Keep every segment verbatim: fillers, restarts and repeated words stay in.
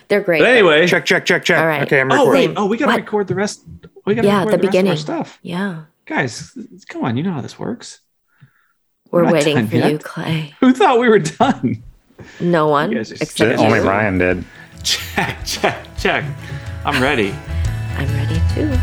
They're great. But anyway, check, check, check, check. All right. Okay, I'm oh recording. wait, oh we gotta What? record the rest. We gotta Yeah, record the the, beginning. rest of our stuff. Yeah. Guys, come on, you know how this works. We're We're not waiting done for yet. you, Clay. Who thought we were done? No one You guys are except stupid. you. Only Ryan did. Check, check, check. I'm ready. I'm ready too.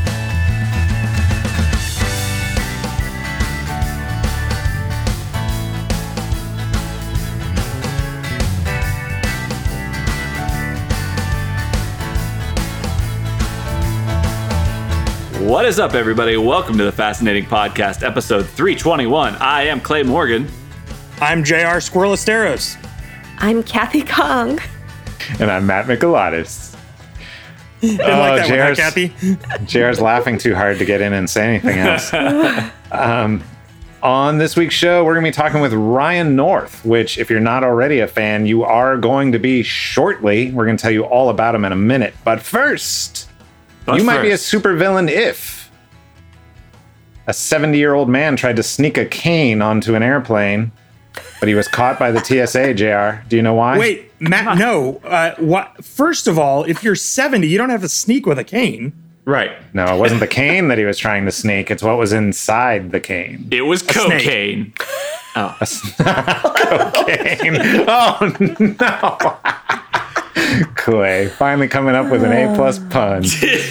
What is up, everybody? Welcome to the Fascinating Podcast, episode three twenty-one. I am Clay Morgan. I'm J R Squirrelisteros. I'm Kathy Kong. And I'm Matt Michelatis. Didn't Oh, like that one, huh, J R's Kathy? J R's laughing too hard to get in and say anything else. um, on this week's show, we're going to be talking with Ryan North, which, if you're not already a fan, you are going to be shortly. We're going to tell you all about him in a minute. But first, But you might be a first- supervillain if a seventy-year-old man tried to sneak a cane onto an airplane, but he was caught by the T S A, J R. Do you know why? Wait, Matt, no. Uh, what? First of all, if you're seventy, you don't have to sneak with a cane. Right. No, it wasn't the cane that he was trying to sneak. It's what was inside the cane. It was snake. cocaine. Oh. Cocaine. Oh, no. Clay, finally coming up with an A plus pun.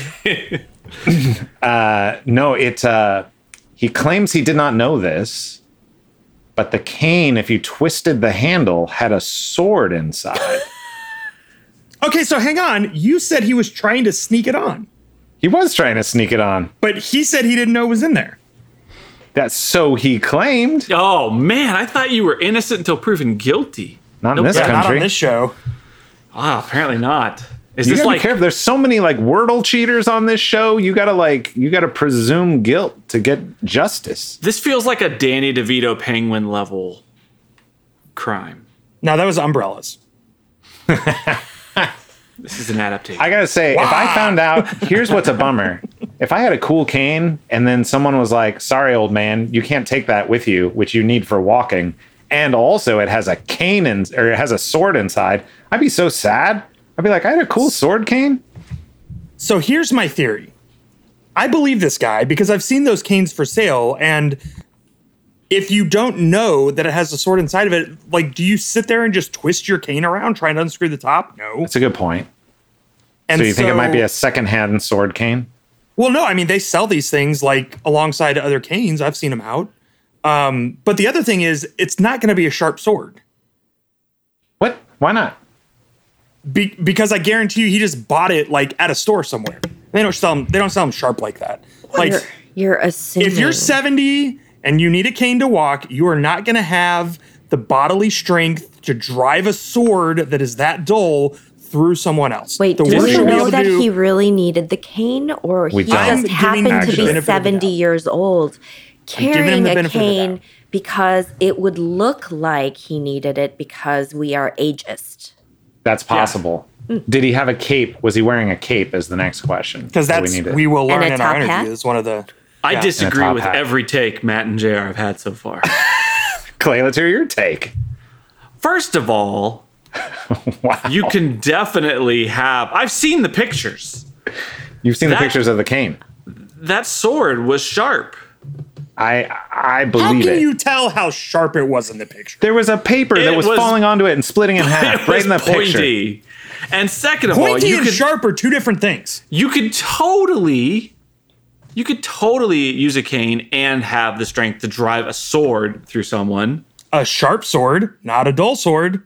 uh, no, it, uh, he claims he did not know this, but the cane, if you twisted the handle, had a sword inside. Okay, so hang on. You said he was trying to sneak it on, He was trying to sneak it on. but he said he didn't know it was in there. That's so he claimed. Oh, man. I thought you were innocent until proven guilty. Not in Nope. this Yeah, not country. on this show. Wow, apparently not. Is You this gotta like... be careful. There's so many like Wordle cheaters on this show. You gotta like you gotta presume guilt to get justice. This feels like a Danny DeVito Penguin level crime. No, that was umbrellas. This is an adaptation. I gotta say, if I found out, here's what's a bummer. If I had a cool cane and then someone was like, "Sorry, old man, you can't take that with you, which you need for walking," and also it has a cane in, or it has a sword inside, I'd be so sad. I'd be like, "I had a cool sword cane." So here's my theory. I believe this guy because I've seen those canes for sale, and if you don't know that it has a sword inside of it, like, do you sit there and just twist your cane around trying to unscrew the top? No. That's a good point. And So you think it might be a secondhand sword cane? Well, no, I mean, they sell these things like alongside other canes. I've seen them out. Um, but the other thing is, it's not going to be a sharp sword. What? Why not? Be- because I guarantee you, he just bought it like at a store somewhere. They don't sell them. They don't sell them sharp like that. Like, You're, you're assuming. if you're seventy and you need a cane to walk, you are not going to have the bodily strength to drive a sword that is that dull through someone else. Wait, the do worst we you'll be able know to that do- he really needed the cane, or he We don't. I'm just giving happened him to the be benefit of the seventy doubt. years old, giving him carrying the a benefit of the cane doubt. because it would look like he needed it because we are ageist? That's possible. Did he have a cape? Was he wearing a cape? Is the next question. Because that that's we, need to- we will learn And a in our top hat? interview is one of the. I Yeah. disagree And a top with hat. every take Matt and J R have had so far. Clay, let's hear your take. First of all, Wow. you can definitely have... I've seen the pictures. You've seen That- the pictures of the cane. That sword was sharp. I I How believe can it. you tell how sharp it was in the picture? There was a paper that It was, was- falling onto it and splitting in half It right was in the picture. pointy. And second of all, Pointy you and could, sharp are two different things. you could totally... You could totally use a cane and have the strength to drive a sword through someone. A sharp sword, not a dull sword.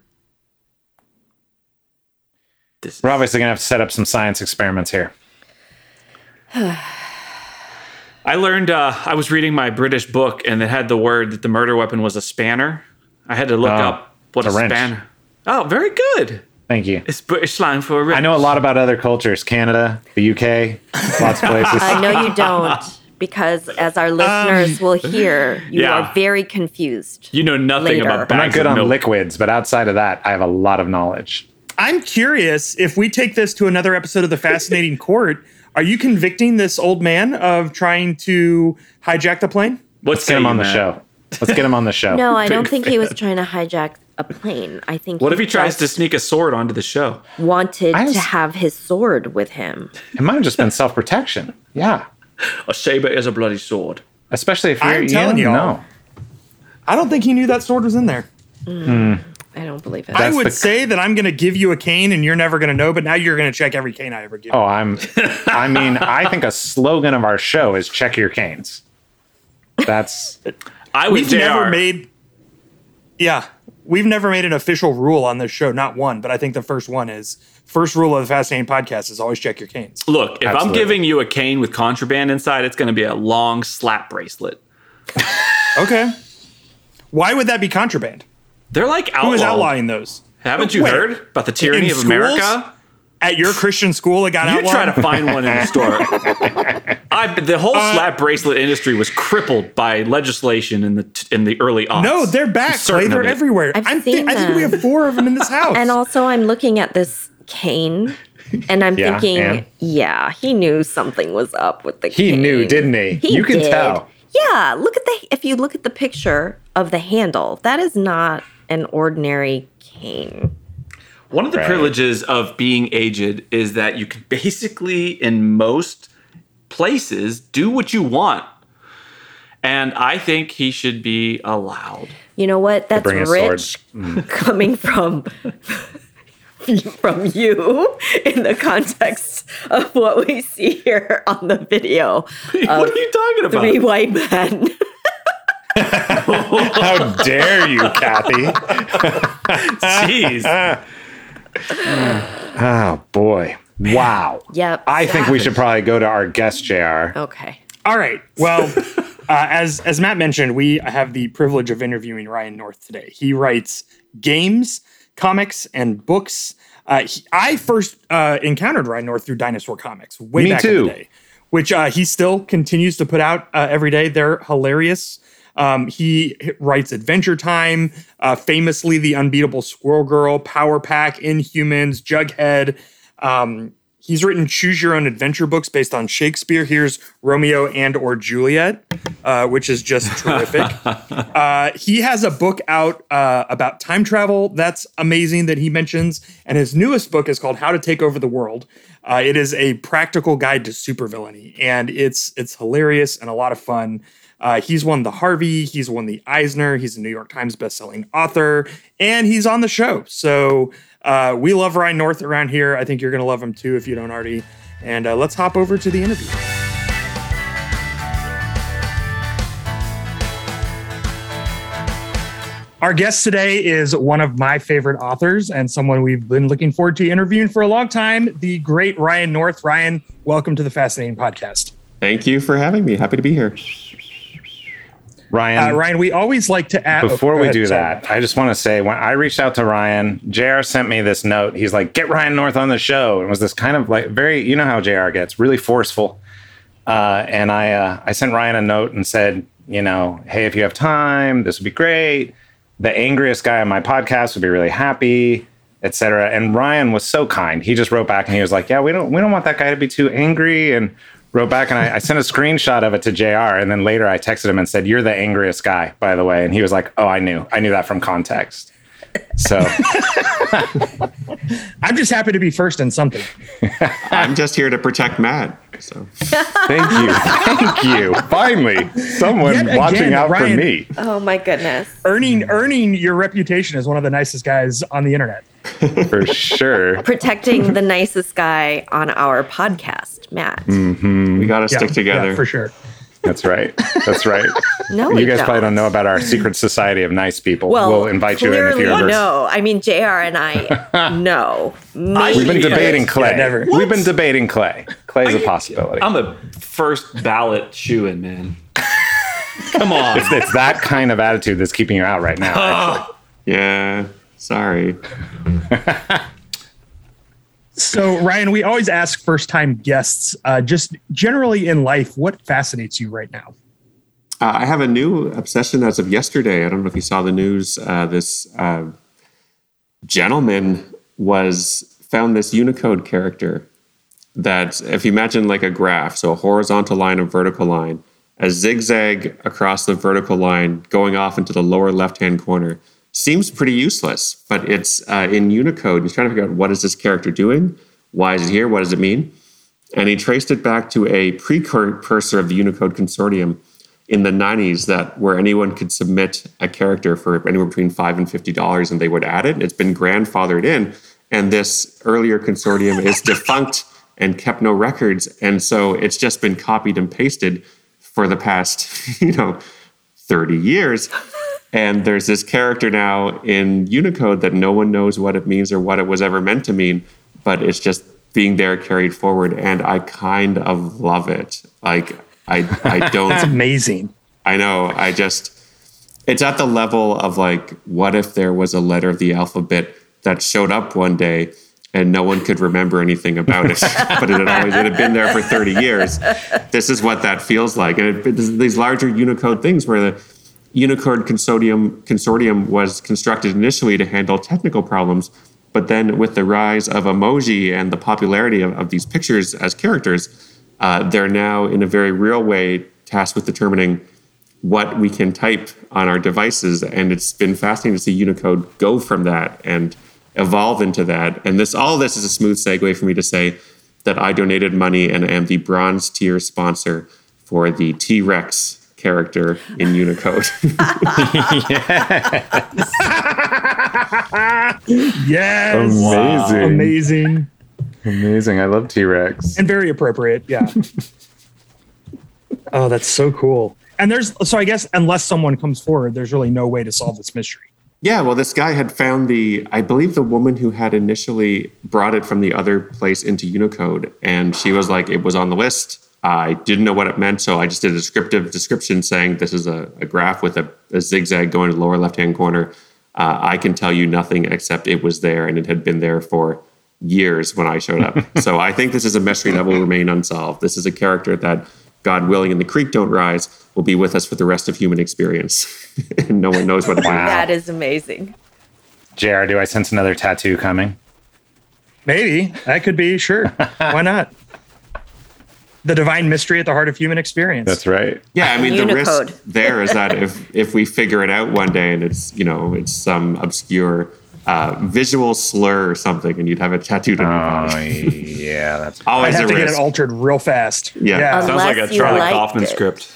This We're obviously gonna have to set up some science experiments here. I learned, uh, I was reading my British book and it had the word that the murder weapon was a spanner. I had to look Oh, up what a, it's a wrench. spanner. Oh, very good. Thank you. It's British slang for a wrench. I know a lot about other cultures: Canada, the U K, lots of places. I know you don't, because as our listeners will hear, you yeah. are very confused. You know nothing Later. about I'm not bags good of on milk. liquids, but outside of that, I have a lot of knowledge. I'm curious if we take this to another episode of The Fascinating Court, are you convicting this old man of trying to hijack the plane? What Let's get him on the show. Let's get him on the show. No, I don't Big think he was trying to hijack a plane. I think. What if he tries just to sneak a sword onto the show? wanted I to just- have his sword with him? It might have just been self-protection. Yeah. A saber is a bloody sword. Especially if you're, I'm telling you y'all. know. I don't think he knew that sword was in there. I don't believe it. I That's would the- say that I'm going to give you a cane and you're never going to know, but now you're going to check every cane I ever give you. Oh, I'm, I mean, I think a slogan of our show is check your canes. That's, I would We've never J R. made, yeah, we've never made an official rule on this show. Not one, but I think the first one is first rule of the Fascinating Podcast is always check your canes. Look, if Absolutely. I'm giving you a cane with contraband inside, it's going to be a long slap bracelet. Okay. Why would that be contraband? They're like Who is outlawed. outlawing those? Haven't you Wait, heard about the tyranny in of schools? America? At your Christian school, it got You outlawed? try to find one in the store. I, the whole Uh, slap bracelet industry was crippled by legislation in the in the early aughts. No, they're back, I'm certain Clay. They're of it. everywhere. I've I'm thi- seen I think we them. have four of them in this house. And also, I'm looking at this cane, and I'm Yeah, thinking, and? yeah, he knew something was up with the he cane. knew, didn't he? He You can did. tell. Yeah, look at the. If you look at the picture of the handle, that is not an ordinary cane. One of the Right. privileges of being aged is that you can basically, in most places, do what you want. And I think he should be allowed. You know what? That's bring a rich sword. coming from from you in the context of what we see here on the video. what are you talking about? Three white men. How dare you, Kathy? Jeez. Oh, boy. Wow. Yep. I think we should probably go to our guest, J R. Okay. All right. Well, uh, as as Matt mentioned, we have the privilege of interviewing Ryan North today. He writes games, comics, and books. Uh, he, I first uh, encountered Ryan North through Dinosaur Comics way Me back in too. the day, which uh, he still continues to put out uh, every day. They're hilarious. Um, he h- writes Adventure Time, uh, famously The Unbeatable Squirrel Girl, Power Pack, Inhumans, Jughead. Um, he's written Choose Your Own Adventure books based on Shakespeare. Here's Romeo and or Juliet, uh, which is just terrific. uh, he has a book out uh, about time travel that's amazing that he mentions. And his newest book is called How to Take Over the World. Uh, it is a practical guide to supervillainy, and it's it's hilarious and a lot of fun. Uh, he's won the Harvey, he's won the Eisner, he's a New York Times bestselling author, and he's on the show. So uh, we love Ryan North around here. I think you're going to love him too if you don't already. And uh, let's hop over to the interview. Our guest today is one of my favorite authors and someone we've been looking forward to interviewing for a long time, the great Ryan North. Ryan, welcome to the Fascinating Podcast. Thank you for having me. Happy to be here. Ryan, Uh, Ryan, we always like to ask. before we do that, I just want to say when I reached out to Ryan, J R sent me this note. He's like, get Ryan North on the show. And it was this kind of like very, you know how J R gets, really forceful. Uh, and I, uh, I sent Ryan a note and said, you know, hey, if you have time, this would be great. The angriest guy on my podcast would be really happy, et cetera. And Ryan was so kind. He just wrote back and he was like, yeah, we don't, we don't want that guy to be too angry. And wrote back and I, I sent a screenshot of it to J R. And then later I texted him and said, you're the angriest guy, by the way. And he was like, oh, I knew. I knew that from context. So I'm just happy to be first in something. I'm just here to protect Matt. So thank you. Thank you. Finally, someone Yet again, watching out Ryan- for me. Oh my goodness. Earning earning your reputation as one of the nicest guys on the internet. For sure. Protecting the nicest guy on our podcast, Matt. we got to Yeah, stick together. yeah, for sure. That's right. That's right. No, you we guys probably don't. don't know about our secret society of nice people. Well, we'll invite you in if clearly you ever. no. I mean, J R and I know. Maybe. We've been debating Clay. Yeah, never. We've been debating Clay. Clay's a possibility. I'm a first ballot shoo-in, man. Come on. It's, it's that kind of attitude that's keeping you out right now. Actually. Yeah. Sorry. So, Ryan, we always ask first time guests, uh, just generally in life, what fascinates you right now? Uh, I have a new obsession as of yesterday. I don't know if you saw the news. Uh, this uh, gentleman was found this Unicode character that, if you imagine like a graph, so a horizontal line, a vertical line, a zigzag across the vertical line going off into the lower left-hand corner seems pretty useless, but it's uh, in Unicode. He's trying to figure out what is this character doing? Why is it here? What does it mean? And he traced it back to a precursor of the Unicode Consortium in the nineties that where anyone could submit a character for anywhere between five and fifty dollars and they would add it. It's been grandfathered in. And this earlier consortium is defunct and kept no records. And so it's just been copied and pasted for the past, you know, thirty years. And there's this character now in Unicode that no one knows what it means or what it was ever meant to mean, but it's just being there carried forward. And I kind of love it. Like, I, I don't. That's amazing. I know. I just, it's at the level of like, what if there was a letter of the alphabet that showed up one day and no one could remember anything about it, but it had always it had been there for thirty years. This is what that feels like. And it, it, these larger Unicode things where the Unicode Consortium, consortium was constructed initially to handle technical problems, but then with the rise of emoji and the popularity of, of these pictures as characters, Uh, they're now, in a very real way, tasked with determining what we can type on our devices. And it's been fascinating to see Unicode go from that and evolve into that. And this, all this is a smooth segue for me to say that I donated money and am the bronze tier sponsor for the T-Rex character in Unicode. Yes. Amazing. Amazing. Amazing. I love T-Rex. And very appropriate. Yeah. Oh, that's so cool. And there's, so I guess unless someone comes forward, there's really no way to solve this mystery. Yeah, well, this guy had found the, I believe the woman who had initially brought it from the other place into Unicode. And she was like, it was on the list. I didn't know what it meant. So I just did a descriptive description saying this is a, a graph with a, a zigzag going to the lower left-hand corner. Uh, I can tell you nothing except it was there and it had been there for years when I showed up. So I think this is a mystery that will remain unsolved. This is a character that, God willing, and the creek don't rise, will be with us for the rest of human experience. And no one knows what it Wow. is. That is amazing. J R, do I sense another tattoo coming? Maybe. That could be. Sure. Why not? The divine mystery at the heart of human experience. That's right. Yeah, I mean, Unicode. the risk there is that if if we figure it out one day and it's, you know, it's some obscure uh, visual slur or something, and you'd have it tattooed on your Oh, body. yeah. That's I'd Always have a to get it risk. altered real fast. Yeah. Sounds like a Unless you Charlie liked Kaufman it. script.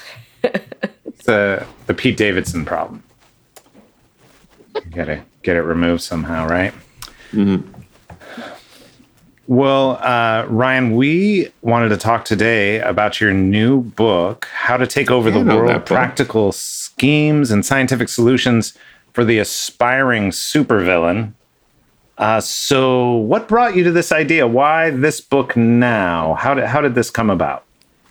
the, the Pete Davidson problem. You gotta get it removed somehow, right? Mm-hmm. Well, uh, Ryan, we wanted to talk today about your new book, How to Take Over I the know that World, book. Practical Schemes and Scientific Solutions for the Aspiring Supervillain. Uh, so what brought you to this idea? Why this book now? How did, how did this come about?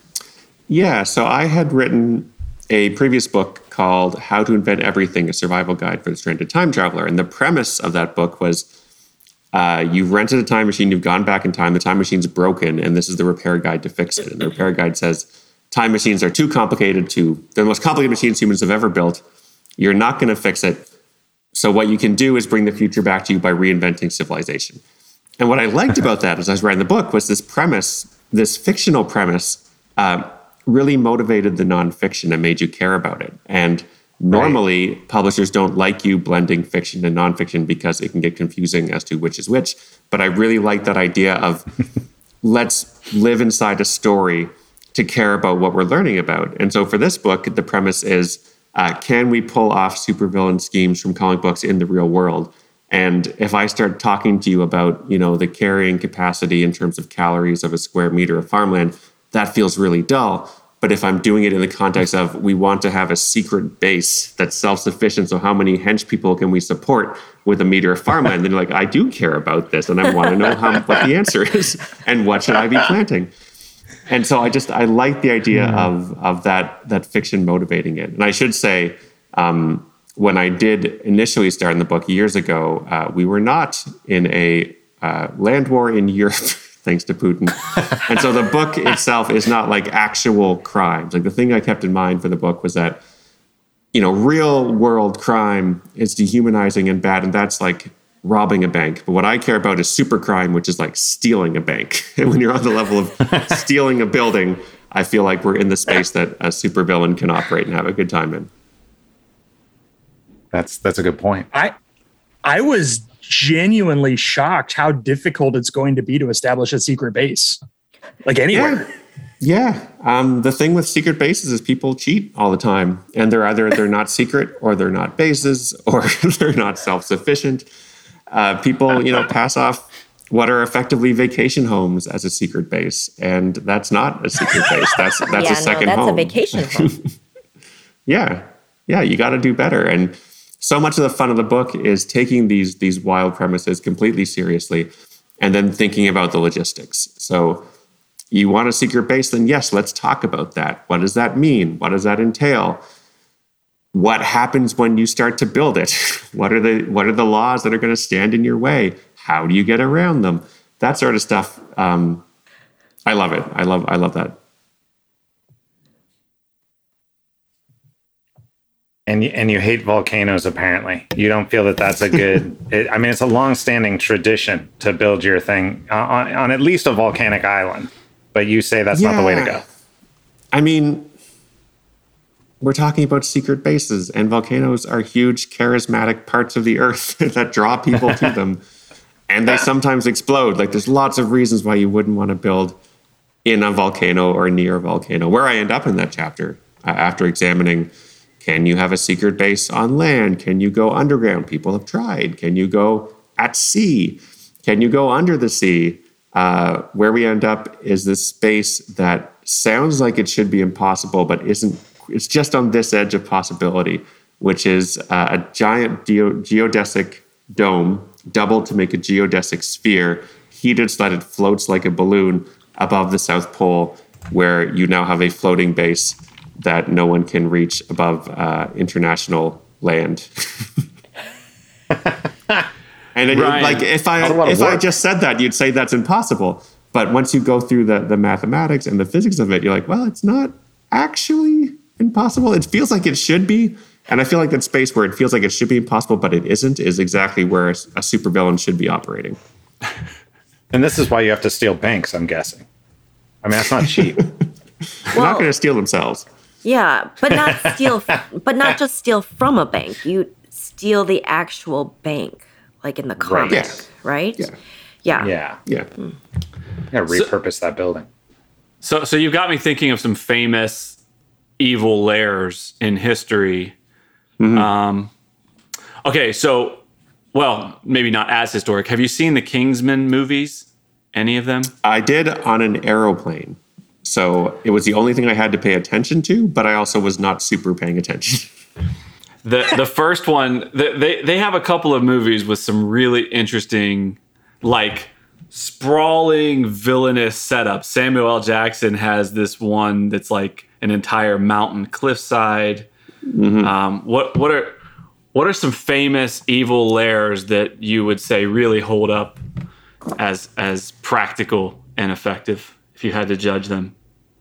Yeah, so I had written a previous book called How to Invent Everything, A Survival Guide for the Stranded Time Traveler. And the premise of that book was uh, you've rented a time machine, you've gone back in time, the time machine's broken, and this is the repair guide to fix it. And the repair guide says, time machines are too complicated to, they're the most complicated machines humans have ever built. You're not going to fix it. So what you can do is bring the future back to you by reinventing civilization. And what I liked about that as I was writing the book was this premise, this fictional premise, uh, really motivated the nonfiction and made you care about it. And normally, right. publishers don't like you blending fiction and nonfiction because it can get confusing as to which is which. But I really like that idea of let's live inside a story to care about what we're learning about. And so for this book, the premise is, uh, can we pull off supervillain schemes from comic books in the real world? And if I start talking to you about, you know, the carrying capacity in terms of calories of a square meter of farmland, that feels really dull. But if I'm doing it in the context of we want to have a secret base that's self-sufficient, so how many hench people can we support with a meter of farmland? Then you're like, I do care about this, and I want to know how, what the answer is, and what should I be planting? And so I just I like the idea mm. of of that that fiction motivating it. And I should say, um, when I did initially start in the book years ago, uh, we were not in a uh, land war in Europe. Thanks to Putin. And so the book itself is not like actual crimes. Like the thing I kept in mind for the book was that, you know, real world crime is dehumanizing and bad. And that's like robbing a bank. But what I care about is super crime, which is like stealing a bank. And when you're on the level of stealing a building, I feel like we're in the space that a supervillain can operate and have a good time in. That's that's a good point. I I was genuinely shocked how difficult it's going to be to establish a secret base, like anywhere. Yeah. Um, the thing with secret bases is people cheat all the time, and they're either they're not secret, or they're not bases, or they're not self-sufficient. Uh, people, you know, pass off what are effectively vacation homes as a secret base, and that's not a secret base. That's that's yeah, a second no, that's home. a vacation home. yeah, yeah, you got to do better. And so much of the fun of the book is taking these these wild premises completely seriously, and then thinking about the logistics. So, you want a secret base? Then yes, let's talk about that. What does that mean? What does that entail? What happens when you start to build it? What are the what are the laws that are going to stand in your way? How do you get around them? That sort of stuff. Um, I love it. I love I love that. And you, and you hate volcanoes, apparently. You don't feel that that's a good... it, I mean, it's a long-standing tradition to build your thing on, on at least a volcanic island. But you say that's yeah. not the way to go. I mean, we're talking about secret bases, and volcanoes are huge, charismatic parts of the earth that draw people to them. And they sometimes explode. Like, there's lots of reasons why you wouldn't want to build in a volcano or near a volcano. Where I end up in that chapter, uh, after examining, can you have a secret base on land? Can you go underground? People have tried. Can you go at sea? Can you go under the sea? Uh, where we end up is this space that sounds like it should be impossible, but isn't. It's just on this edge of possibility, which is uh, a giant geo- geodesic dome, doubled to make a geodesic sphere, heated so that it floats like a balloon above the South Pole, where you now have a floating base that no one can reach above uh, international land. And it, like if I if I just said that, you'd say that's impossible. But once you go through the, the mathematics and the physics of it, you're like, well, it's not actually impossible. It feels like it should be. And I feel like that space where it feels like it should be impossible, but it isn't, is exactly where a, a supervillain should be operating. And this is why you have to steal banks, I'm guessing. I mean, that's not cheap. They're Well, not going to steal themselves. Yeah, but not steal, but not just steal from a bank. You steal the actual bank, like in the comic, Yeah. right? Yeah. Yeah. Yeah. Yeah. Yeah, repurpose that building. So, so you've got me thinking of some famous evil lairs in history. Mm-hmm. Um, okay, so, well, maybe not as historic. Have you seen the Kingsman movies? Any of them? I did on an aeroplane. So it was the only thing I had to pay attention to, but I also was not super paying attention. the the first one, the, they they have a couple of movies with some really interesting, like, sprawling villainous setup. Samuel L. Jackson has this one that's like an entire mountain cliffside. Mm-hmm. Um, what what are what are some famous evil lairs that you would say really hold up as as practical and effective if you had to judge them?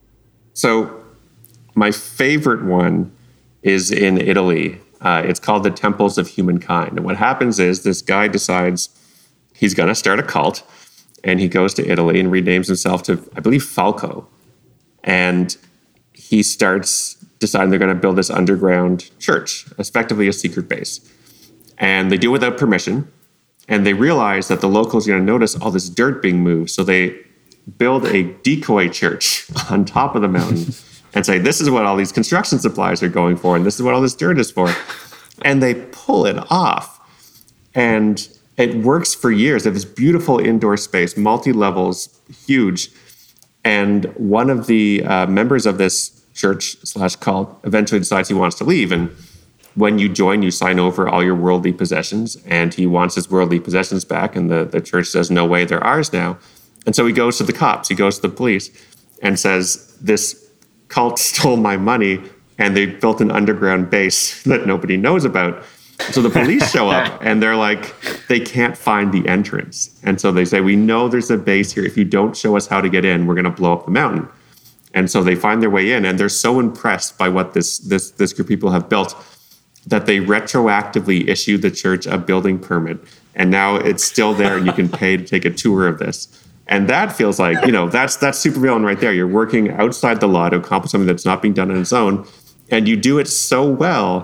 So my favorite one is in Italy. Uh, it's called the Temples of Humankind. And what happens is this guy decides he's going to start a cult, and he goes to Italy and renames himself to, I believe, Falco. And he starts deciding they're going to build this underground church, effectively a secret base. And they do it without permission. And they realize that the locals are going to notice all this dirt being moved. So they build a decoy church on top of the mountain and say, this is what all these construction supplies are going for, and this is what all this dirt is for. And they pull it off. And it works for years. They have this beautiful indoor space, multi-levels, huge. And one of the uh, members of this church slash cult eventually decides he wants to leave. And when you join, you sign over all your worldly possessions, and he wants his worldly possessions back. And the, the church says, no way, they're ours now. And so he goes to the cops, he goes to the police and says, this cult stole my money, and they built an underground base that nobody knows about. So the police show up, and they're like, they can't find the entrance. And so they say, we know there's a base here. If you don't show us how to get in, we're going to blow up the mountain. And so they find their way in, and they're so impressed by what this this this group of people have built that they retroactively issue the church a building permit. And now it's still there, and you can pay to take a tour of this. And that feels like, you know, that's that's supervillain right there. You're working outside the law to accomplish something that's not being done on its own. And you do it so well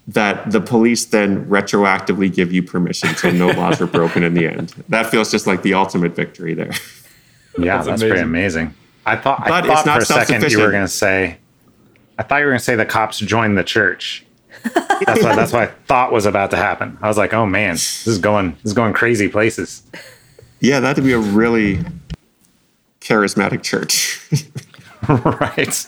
that the police then retroactively give you permission, so no laws were broken in the end. That feels just like the ultimate victory there. Yeah, That's that's, pretty amazing. amazing. I thought, I But thought it's not for a second you were self-sufficient. going to say, I thought you were going to say the cops joined the church. That's what that's what I thought was about to happen. I was like, oh man, this is going this is going crazy places. Yeah, that'd be a really charismatic church. Right.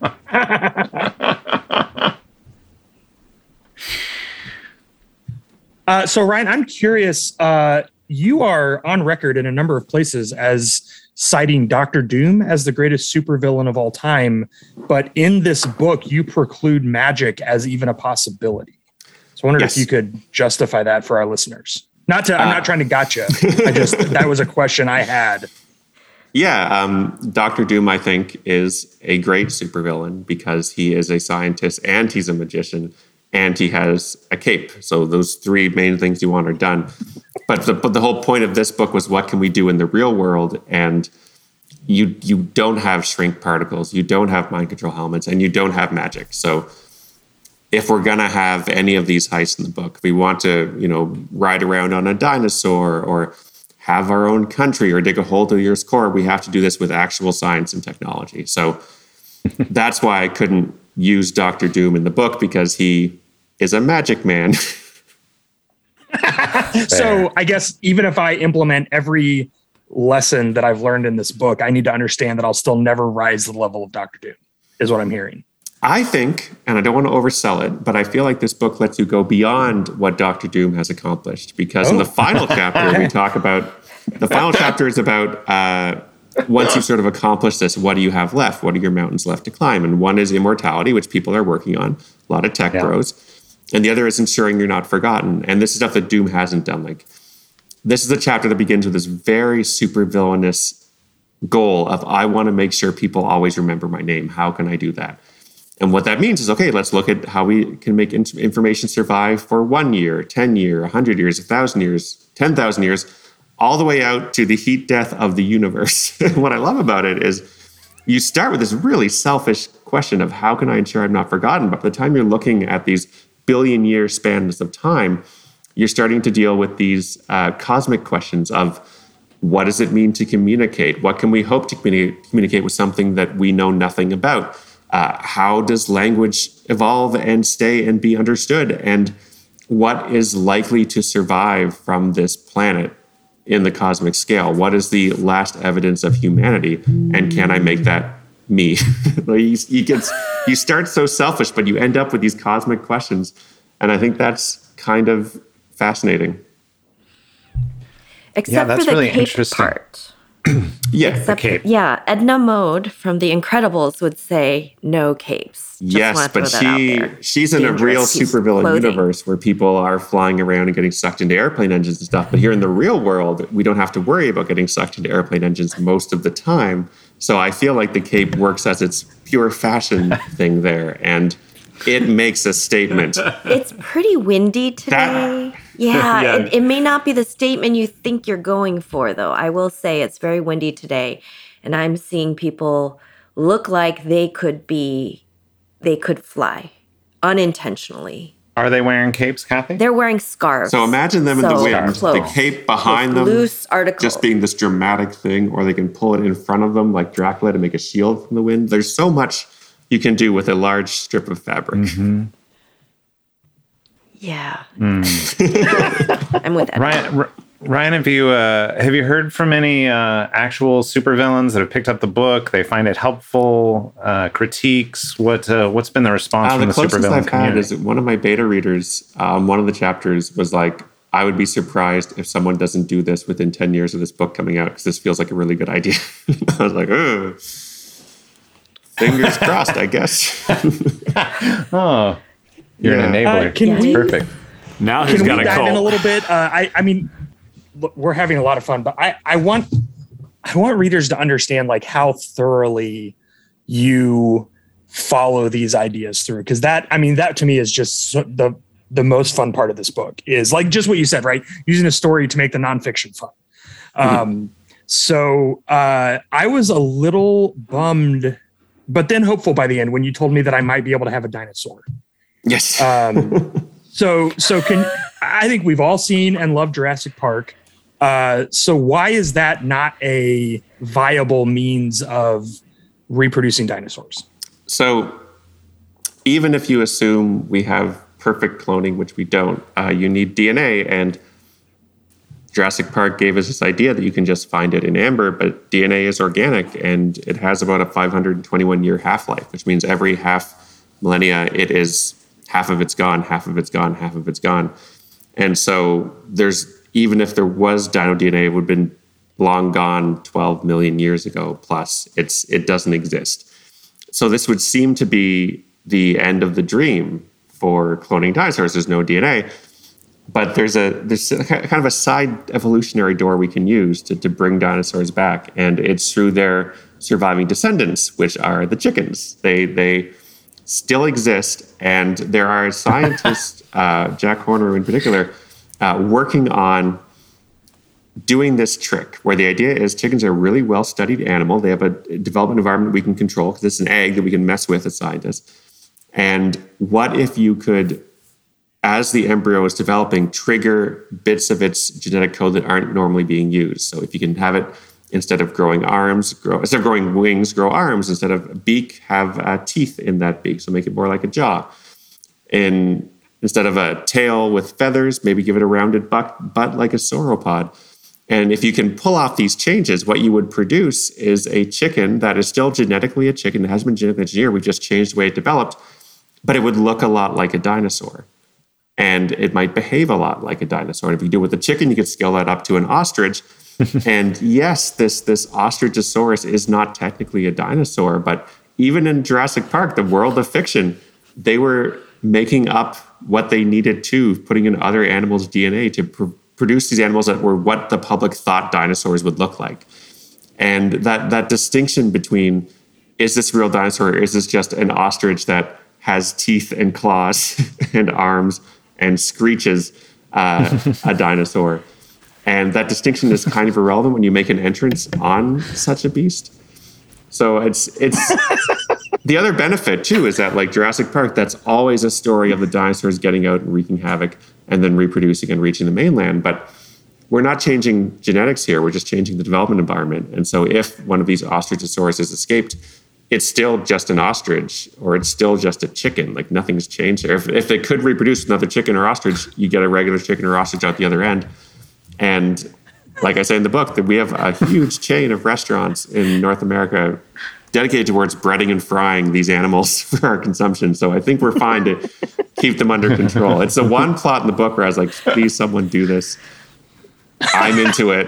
Uh, so Ryan, I'm curious. Uh, you are on record in a number of places as citing Doctor Doom as the greatest supervillain of all time, but in this book, you preclude magic as even a possibility. So I wondered Yes. if you could justify that for our listeners. Not to, I'm Uh, not trying to gotcha. I just that was a question I had. Yeah, um, Doctor Doom, I think, is a great supervillain because he is a scientist and he's a magician and he has a cape. So those three main things you want are done. But the, but the whole point of this book was what can we do in the real world? And you you don't have shrink particles, you don't have mind control helmets, and you don't have magic. So if we're gonna have any of these heists in the book, if we want to, you know, ride around on a dinosaur or have our own country or dig a hole to the Earth's core, we have to do this with actual science and technology. So that's why I couldn't use Doctor Doom in the book, because he is a magic man. So I guess even if I implement every lesson that I've learned in this book, I need to understand that I'll still never rise to the level of Doctor Doom, is what I'm hearing. I think, and I don't want to oversell it, but I feel like this book lets you go beyond what Doctor Doom has accomplished, because in Oh. the final chapter, we talk about, the final chapter is about, uh, once you've sort of accomplished this, what do you have left? What are your mountains left to climb? And one is immortality, which people are working on, a lot of tech Yeah. bros. And the other is ensuring you're not forgotten. And this is stuff that Doom hasn't done. Like, this is a chapter that begins with this very super villainous goal of, I want to make sure people always remember my name. How can I do that? And what that means is, okay, let's look at how we can make in- information survive for one year, ten year, one hundred years, one thousand years, ten thousand years, all the way out to the heat death of the universe. What I love about it is you start with this really selfish question of how can I ensure I'm not forgotten? But by the time you're looking at these billion year spans of time, you're starting to deal with these uh, cosmic questions of what does it mean to communicate? What can we hope to communi- communicate with something that we know nothing about? Uh, how does language evolve and stay and be understood? And what is likely to survive from this planet in the cosmic scale? What is the last evidence of humanity? And can I make that me? Like, you, you, get, you start so selfish, but you end up with these cosmic questions. And I think that's kind of fascinating. Except that's for the really cape interesting. part. Yeah. Except, cape. yeah, Edna Mode from The Incredibles would say no capes. Just Yes, wanna but throw that out she there. she's in a real Dangerous piece of supervillain clothing. universe where people are flying around and getting sucked into airplane engines and stuff. But here in the real world, we don't have to worry about getting sucked into airplane engines most of the time. So I feel like the cape works as its pure fashion thing there, and it makes a statement. It's pretty windy today. yeah, Yeah. It, it may not be the statement you think you're going for, though. I will say it's very windy today, and I'm seeing people look like they could be, they could fly unintentionally. Are they wearing capes, Kathy? They're wearing scarves. So imagine them in the So wind, close. the cape behind With them, loose articles. just being this dramatic thing, or they can pull it in front of them like Dracula to make a shield from the wind. There's so much you can do with a large strip of fabric. Mm-hmm. Yeah. Hmm. I'm with Edna. Ryan, R- Ryan, have you uh, have you heard from any uh, actual supervillains that have picked up the book? They find it helpful. Uh, critiques. What uh, what's been the response Uh, from the the, closest supervillain I've had community? is one of my beta readers. Um, one of the chapters was like, I would be surprised if someone doesn't do this within ten years of this book coming out, because this feels like a really good idea. I was like, oh, fingers crossed, I guess. Oh, you're Yeah. an enabler. Uh, can That's we- perfect. Now he's Can got we a dive in a cult. little bit? Uh, I, I mean, look, we're having a lot of fun, but I, I want, I want readers to understand like how thoroughly you follow these ideas through, because that, I mean, that to me is just so- the the most fun part of this book is like just what you said, right? Using a story to make the nonfiction fun. Um, so uh, I was a little bummed, but then hopeful by the end when you told me that I might be able to have a dinosaur. Yes. Um, so, so can I think we've all seen and loved Jurassic Park. Uh, so why is that not a viable means of reproducing dinosaurs? So even if you assume we have perfect cloning, which we don't, uh, you need D N A. And Jurassic Park gave us this idea that you can just find it in amber, but D N A is organic and it has about a five hundred twenty-one year half-life, which means every half millennia it is half of it's gone, half of it's gone, half of it's gone. And so there's, even if there was dino D N A, it would have been long gone twelve million years ago plus. It's it doesn't exist. So this would seem to be the end of the dream for cloning dinosaurs. There's no D N A. But there's a there's a, kind of a side evolutionary door we can use to, to bring dinosaurs back. And it's through their surviving descendants, which are the chickens. They they still exist. And there are scientists, uh, Jack Horner in particular, Uh, working on doing this trick where the idea is chickens are a really well-studied animal. They have a development environment we can control because it's an egg that we can mess with as scientists. And what if you could, as the embryo is developing, trigger bits of its genetic code that aren't normally being used? So if you can have it, instead of growing arms, grow instead of growing wings, grow arms. Instead of a beak, have uh, teeth in that beak, so make it more like a jaw. In Instead of a tail with feathers, maybe give it a rounded butt, butt like a sauropod. And if you can pull off these changes, what you would produce is a chicken that is still genetically a chicken that hasn't been genetically engineered. We've just changed the way it developed, but it would look a lot like a dinosaur. And it might behave a lot like a dinosaur. And if you do it with a chicken, you could scale that up to an ostrich. And yes, this, this Ostrichosaurus is not technically a dinosaur, but even in Jurassic Park, the world of fiction, they were making up what they needed to, putting in other animals' D N A to pr- produce these animals that were what the public thought dinosaurs would look like. And that that distinction between, is this a real dinosaur or is this just an ostrich that has teeth and claws and arms and screeches uh, a dinosaur? And that distinction is kind of irrelevant when you make an entrance on such a beast. So it's it's the other benefit too is that, like Jurassic Park, that's always a story of the dinosaurs getting out and wreaking havoc and then reproducing and reaching the mainland. But we're not changing genetics here. We're just changing the development environment. And so if one of these Ostrichosaurus has escaped, it's still just an ostrich or it's still just a chicken. Like nothing's changed there. If, if it could reproduce another chicken or ostrich, you get a regular chicken or ostrich out the other end. And like I say in the book, that we have a huge chain of restaurants in North America dedicated towards breading and frying these animals for our consumption. So I think we're fine to keep them under control. It's the one plot in the book where I was like, please, someone do this. I'm into it.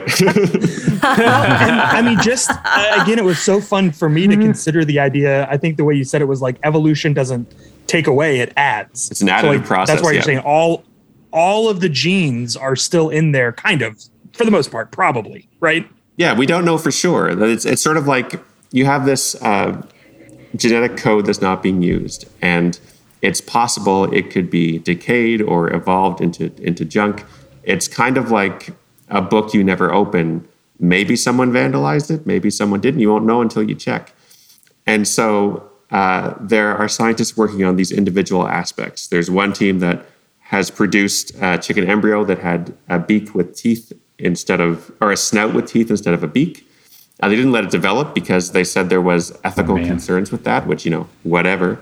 And, I mean, just uh, again, it was so fun for me to consider the idea. I think the way you said it was like evolution doesn't take away, it adds. It's an additive so like, process. That's why yeah. you're saying all all of the genes are still in there, kind of, for the most part, probably, right? Yeah, we don't know for sure. It's it's sort of like you have this uh, genetic code that's not being used, and it's possible it could be decayed or evolved into into junk. It's kind of like a book you never open. Maybe someone vandalized it, maybe someone didn't. You won't know until you check. And so uh, there are scientists working on these individual aspects. There's one team that has produced a chicken embryo that had a beak with teeth instead of, or a snout with teeth instead of a beak. Uh, they didn't let it develop because they said there was ethical oh, concerns with that, which, you know, whatever.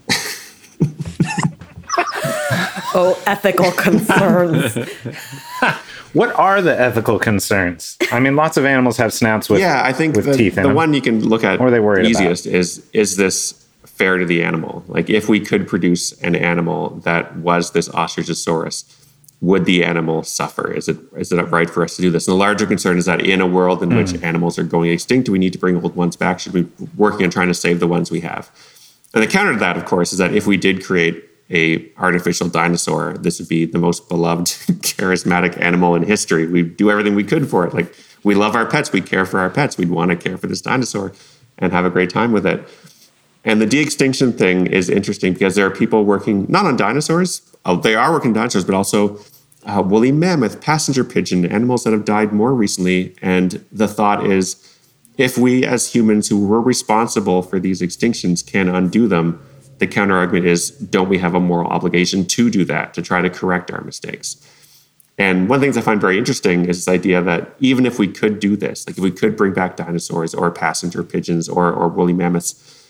Oh, ethical concerns. What are the ethical concerns? I mean, lots of animals have snouts with yeah, I think with the, teeth in the them. one you can look at What are they worried easiest about? is is this fair to the animal? Like, if we could produce an animal that was this Ostrichosaurus, would the animal suffer? Is it is it right for us to do this? And the larger concern is that in a world in mm. which animals are going extinct, do we need to bring old ones back? Should we be working on trying to save the ones we have? And the counter to that, of course, is that if we did create a artificial dinosaur, this would be the most beloved, charismatic animal in history. We do everything we could for it. Like, we love our pets. We care for our pets. We'd want to care for this dinosaur and have a great time with it. And the de-extinction thing is interesting because there are people working not on dinosaurs. Uh, they are working on dinosaurs, but also uh, woolly mammoth, passenger pigeon, animals that have died more recently. And the thought is, if we as humans who were responsible for these extinctions can undo them, the counter argument is, don't we have a moral obligation to do that, to try to correct our mistakes? And one of the things I find very interesting is this idea that even if we could do this, like if we could bring back dinosaurs or passenger pigeons or, or woolly mammoths,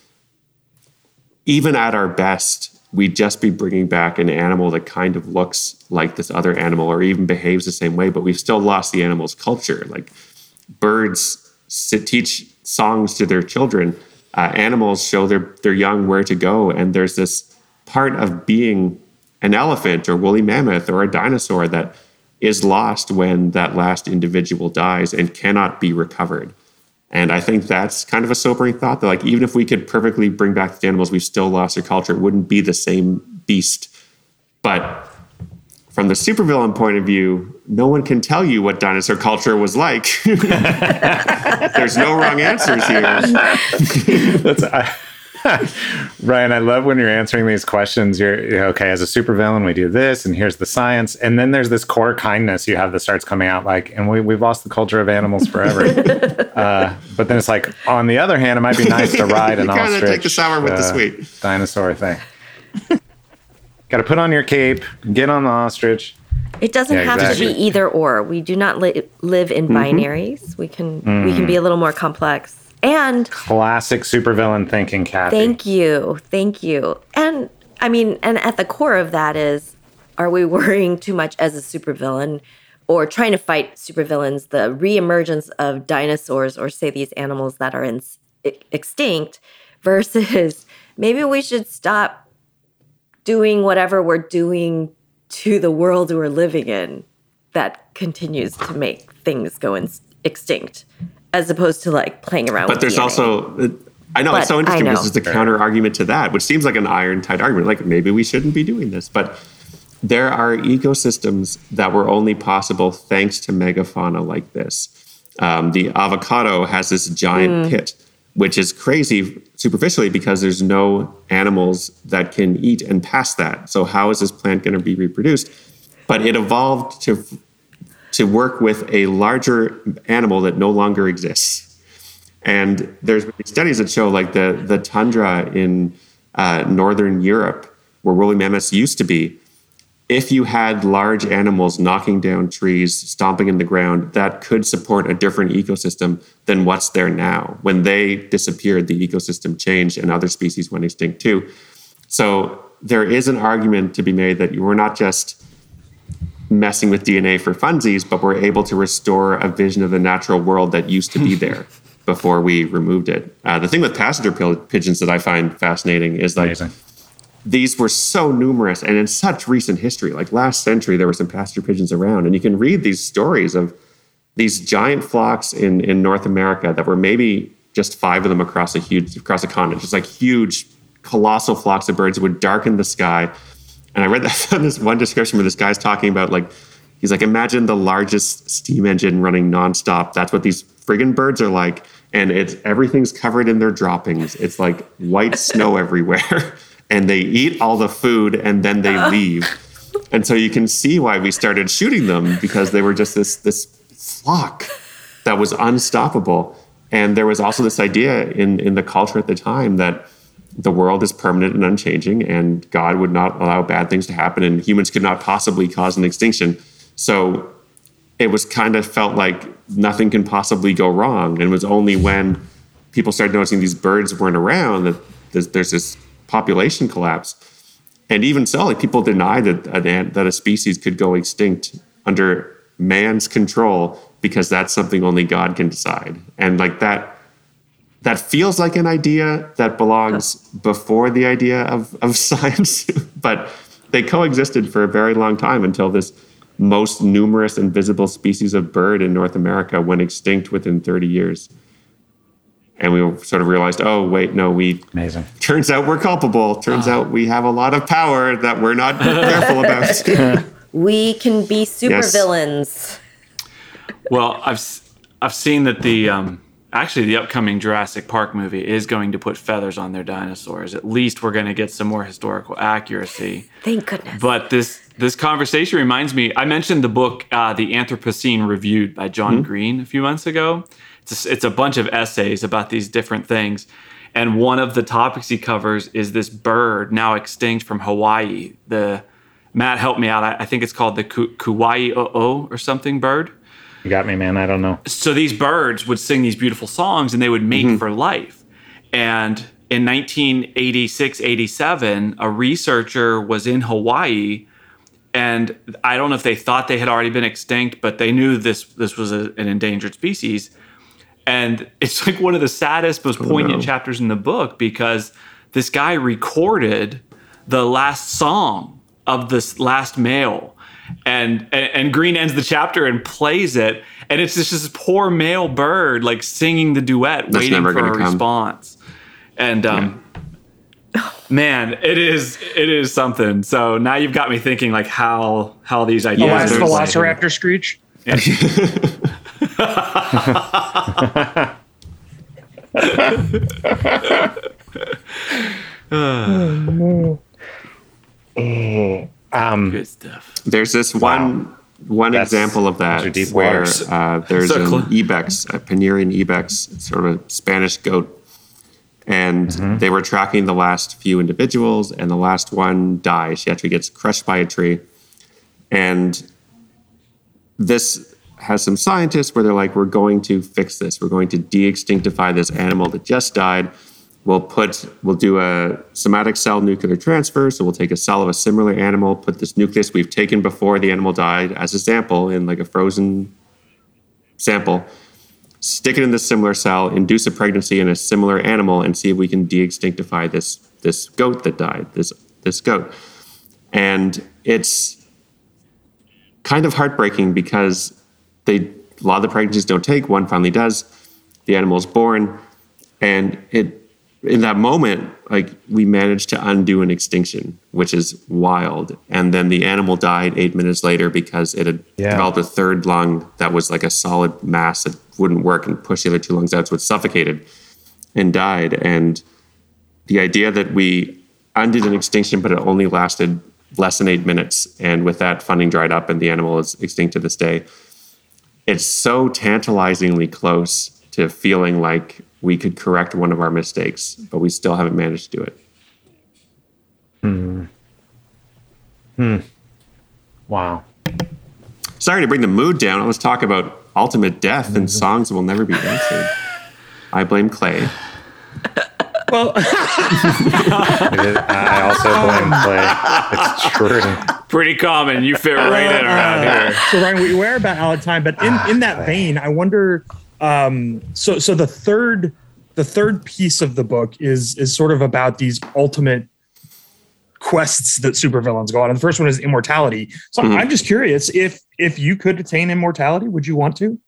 even at our best, we'd just be bringing back an animal that kind of looks like this other animal or even behaves the same way, but we've still lost the animal's culture. Like birds sit, teach songs to their children. Uh, animals show their, their young where to go. And there's this part of being an elephant or woolly mammoth or a dinosaur that is lost when that last individual dies and cannot be recovered. And I think that's kind of a sobering thought, that like even if we could perfectly bring back the animals, we've still lost their culture. It wouldn't be the same beast. But from the supervillain point of view, no one can tell you what dinosaur culture was like. There's no wrong answers here. That's, I, Ryan, I love when you're answering these questions. You're, you're okay, as a supervillain, we do this, and here's the science. And then there's this core kindness you have that starts coming out like, and we, we've lost the culture of animals forever. uh, but then it's like, on the other hand, it might be nice to ride an ostrich. Take the sour with uh, the sweet. Dinosaur thing. Got to put on your cape, get on the ostrich. It doesn't yeah, have exactly. to be either or. We do not li- live in mm-hmm. binaries. We can mm. we can be a little more complex. And classic supervillain thinking, Kathy. Thank you. Thank you. And I mean, and at the core of that is, are we worrying too much as a supervillain or trying to fight supervillains, the reemergence of dinosaurs or say these animals that are in, extinct versus maybe we should stop doing whatever we're doing to the world we're living in that continues to make things go in, extinct. As opposed to like playing around but with there's D N A. Also, I know but it's so interesting because it's the counter argument to that, which seems like an iron tight argument. Like maybe we shouldn't be doing this, but there are ecosystems that were only possible thanks to megafauna like this. Um, the avocado has this giant mm. pit, which is crazy superficially because there's no animals that can eat and pass that. So how is this plant going to be reproduced? But it evolved to to work with a larger animal that no longer exists. And there's studies that show like the, the tundra in uh, Northern Europe, where woolly mammoths used to be, if you had large animals knocking down trees, stomping in the ground, that could support a different ecosystem than what's there now. When they disappeared, the ecosystem changed and other species went extinct too. So there is an argument to be made that we're not just messing with D N A for funsies, but we're able to restore a vision of the natural world that used to be there before we removed it. Uh, the thing with passenger pigeons that I find fascinating is like Amazing. These were so numerous and in such recent history. Like last century, there were some passenger pigeons around, and you can read these stories of these giant flocks in, in North America that were maybe just five of them across a huge across a continent, just like huge, colossal flocks of birds that would darken the sky. And I read that, found this one description where this guy's talking about like, he's like, imagine the largest steam engine running nonstop. That's what these friggin' birds are like. And it's everything's covered in their droppings. It's like white snow everywhere. And they eat all the food and then they leave. And so you can see why we started shooting them, because they were just this, this flock that was unstoppable. And there was also this idea in, in the culture at the time that the world is permanent and unchanging, and God would not allow bad things to happen, and humans could not possibly cause an extinction. So it was kind of felt like nothing can possibly go wrong. And it was only when people started noticing these birds weren't around that there's, there's this population collapse. And even so, like people deny that an, that a species could go extinct under man's control because that's something only God can decide. And like that, That feels like an idea that belongs before the idea of, of science, but they coexisted for a very long time until this most numerous and visible species of bird in North America went extinct within thirty years. And we sort of realized, oh, wait, no, we... Amazing. Turns out we're culpable. Turns oh. out we have a lot of power that we're not careful about. We can be supervillains. Yes. Well, I've I've seen that the... Um, Actually, the upcoming Jurassic Park movie is going to put feathers on their dinosaurs. At least we're going to get some more historical accuracy. Thank goodness. But this this conversation reminds me, I mentioned the book, uh, The Anthropocene Reviewed by John mm-hmm. Green a few months ago. It's a, it's a bunch of essays about these different things. And one of the topics he covers is this bird now extinct from Hawaii. The Matt, help me out. I, I think it's called the Ku- Kauai-o-o or something bird. You got me, man. I don't know. So these birds would sing these beautiful songs and they would mate mm-hmm. for life. And in nineteen eighty-six, eighty-seven, a researcher was in Hawaii, and I don't know if they thought they had already been extinct, but they knew this this was a, an endangered species. And it's like one of the saddest, most poignant oh, no. chapters in the book, because this guy recorded the last song of this last male. And, and and Green ends the chapter and plays it, and it's just this poor male bird like singing the duet, That's waiting for a come. response. And um, yeah. man, it is it is something. So now you've got me thinking like how how these ideas. Oh, that's are Velociraptor screech. Yeah. oh, no. Um, Good stuff. There's this one wow. one That's, example of that deep where uh, there's so an cl- ibex, a Pinerian ibex, sort of a Spanish goat, and mm-hmm. they were tracking the last few individuals, and the last one dies. She actually gets crushed by a tree, and this has some scientists where they're like, we're going to fix this. We're going to de-extinctify this animal that just died. We'll put, we'll do a somatic cell nuclear transfer. So we'll take a cell of a similar animal, put this nucleus we've taken before the animal died as a sample in like a frozen sample, stick it in this similar cell, induce a pregnancy in a similar animal, and see if we can de-extinctify this this goat that died, this this goat. And it's kind of heartbreaking because they a lot of the pregnancies don't take. One finally does. The animal is born, and it. In that moment, like we managed to undo an extinction, which is wild. And then the animal died eight minutes later because it had yeah. developed a third lung that was like a solid mass that wouldn't work and pushed the other two lungs out, so it suffocated and died. And the idea that we undid an extinction, but it only lasted less than eight minutes, and with that, funding dried up and the animal is extinct to this day. It's so tantalizingly close to feeling like we could correct one of our mistakes, but we still haven't managed to do it. Hmm. Hmm. Wow. Sorry to bring the mood down. Let's talk about ultimate death mm-hmm. and songs that will never be answered. I blame Clay. Well, I also blame Clay. It's true. Pretty common. You fit right in around uh, here. So Ryan, we wear about all the time, but in, in that vein, I wonder. Um, so, so the third, the third piece of the book is is sort of about these ultimate quests that supervillains go on, and the first one is immortality. So, mm-hmm. I'm just curious if if you could attain immortality, would you want to?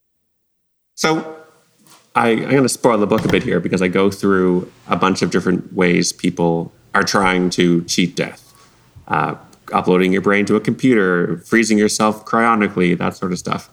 So, I, I'm going to spoil the book a bit here because I go through a bunch of different ways people are trying to cheat death, uh, uploading your brain to a computer, freezing yourself cryonically, that sort of stuff.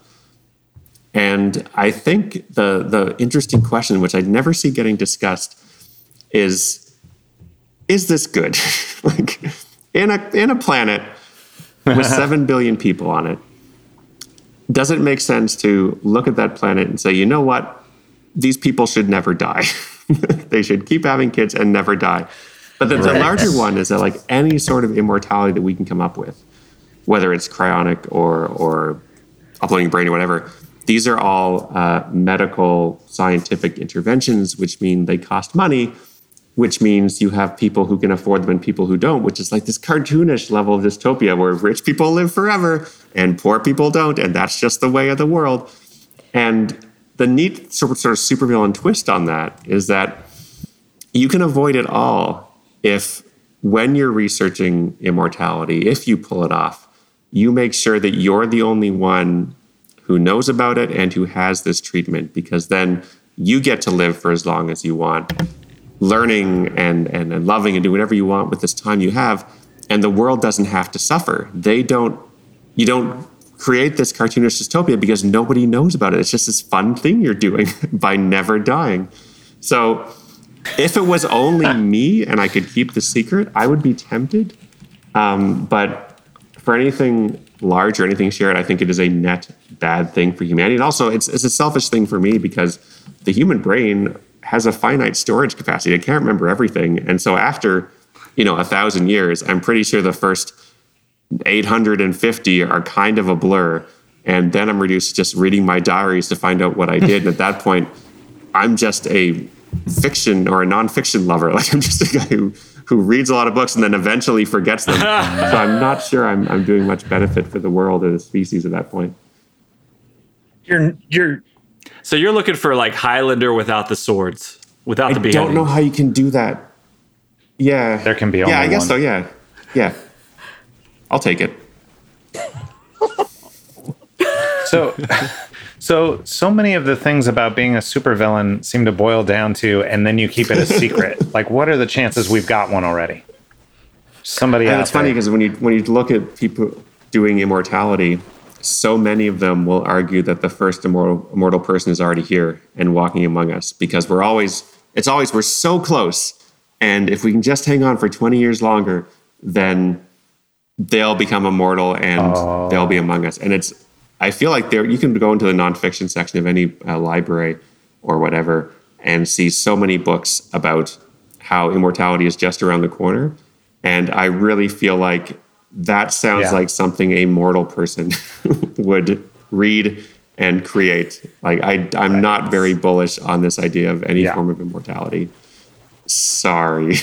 And I think the the interesting question, which I never see getting discussed, is, is this good? Like, in a in a planet with seven billion people on it, does it make sense to look at that planet and say, you know what? These people should never die. They should keep having kids and never die. But the, right. the larger one is that like any sort of immortality that we can come up with, whether it's cryonic or or uploading your brain or whatever, these are all uh, medical scientific interventions, which mean they cost money, which means you have people who can afford them and people who don't, which is like this cartoonish level of dystopia where rich people live forever and poor people don't, and that's just the way of the world. And the neat sort of, sort of supervillain twist on that is that you can avoid it all if, when you're researching immortality, if you pull it off, you make sure that you're the only one who knows about it and who has this treatment, because then you get to live for as long as you want, learning and, and, and loving and do whatever you want with this time you have, and the world doesn't have to suffer. They don't, you don't create this cartoonish dystopia because nobody knows about it. It's just this fun thing you're doing by never dying. So if it was only me and I could keep the secret, I would be tempted. Um, but for anything large or anything shared, I think it is a net bad thing for humanity. And also, it's, it's a selfish thing for me because the human brain has a finite storage capacity. It can't remember everything. And so after, you know, a thousand years, I'm pretty sure the first eight hundred fifty are kind of a blur. And then I'm reduced to just reading my diaries to find out what I did. And at that point, I'm just a fiction or a nonfiction lover. Like, I'm just a guy who, who reads a lot of books and then eventually forgets them. So I'm not sure I'm, I'm doing much benefit for the world or the species at that point. You're you're So you're looking for like Highlander without the swords, without I the beheading. don't know how you can do that. Yeah. There can be only Yeah, I guess one. so, yeah. Yeah. I'll take it. So, so, so many of the things about being a supervillain seem to boil down to, and then you keep it a secret. Like, what are the chances we've got one already? Somebody And out it's funny there. because when you when you look at people doing immortality, so many of them will argue that the first immortal immortal person is already here and walking among us because we're always it's always we're so close, and if we can just hang on for twenty years longer, then they'll become immortal and Oh. they'll be among us. And it's I feel like there you can go into the nonfiction section of any uh, library or whatever and see so many books about how immortality is just around the corner. And I really feel like that sounds Yeah. like something a mortal person would read and create. Like I, I'm not very bullish on this idea of any Yeah. form of immortality. Sorry.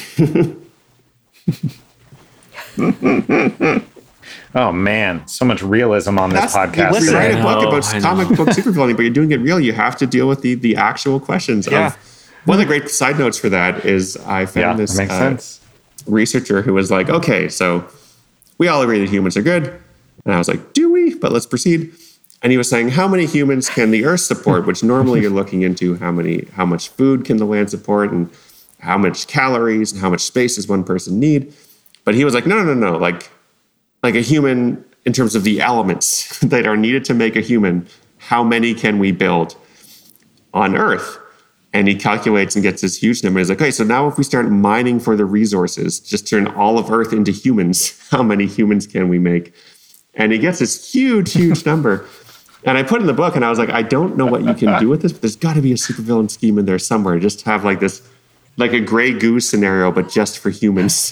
Oh man, so much realism on this That's, podcast. you Listen, write today. a book I know, about I know. comic book supervillainy, but you're doing it real. You have to deal with the the actual questions. Yeah. Of, one of the great side notes for that is I found Yeah, this that makes uh, sense. researcher who was like, okay, so we all agree that humans are good. And I was like, do we? But let's proceed. And he was saying, how many humans can the earth support? Which normally you're looking into how many, how much food can the land support and how much calories and how much space does one person need? But he was like, no, no, no, no. Like, like a human in terms of the elements that are needed to make a human, how many can we build on Earth? And he calculates and gets this huge number. He's like, okay, so now if we start mining for the resources, just turn all of Earth into humans, how many humans can we make? And he gets this huge, huge number. And I put it in the book and I was like, I don't know what you can do with this, but there's got to be a supervillain scheme in there somewhere. Just have like this, like a Grey Goose scenario, but just for humans.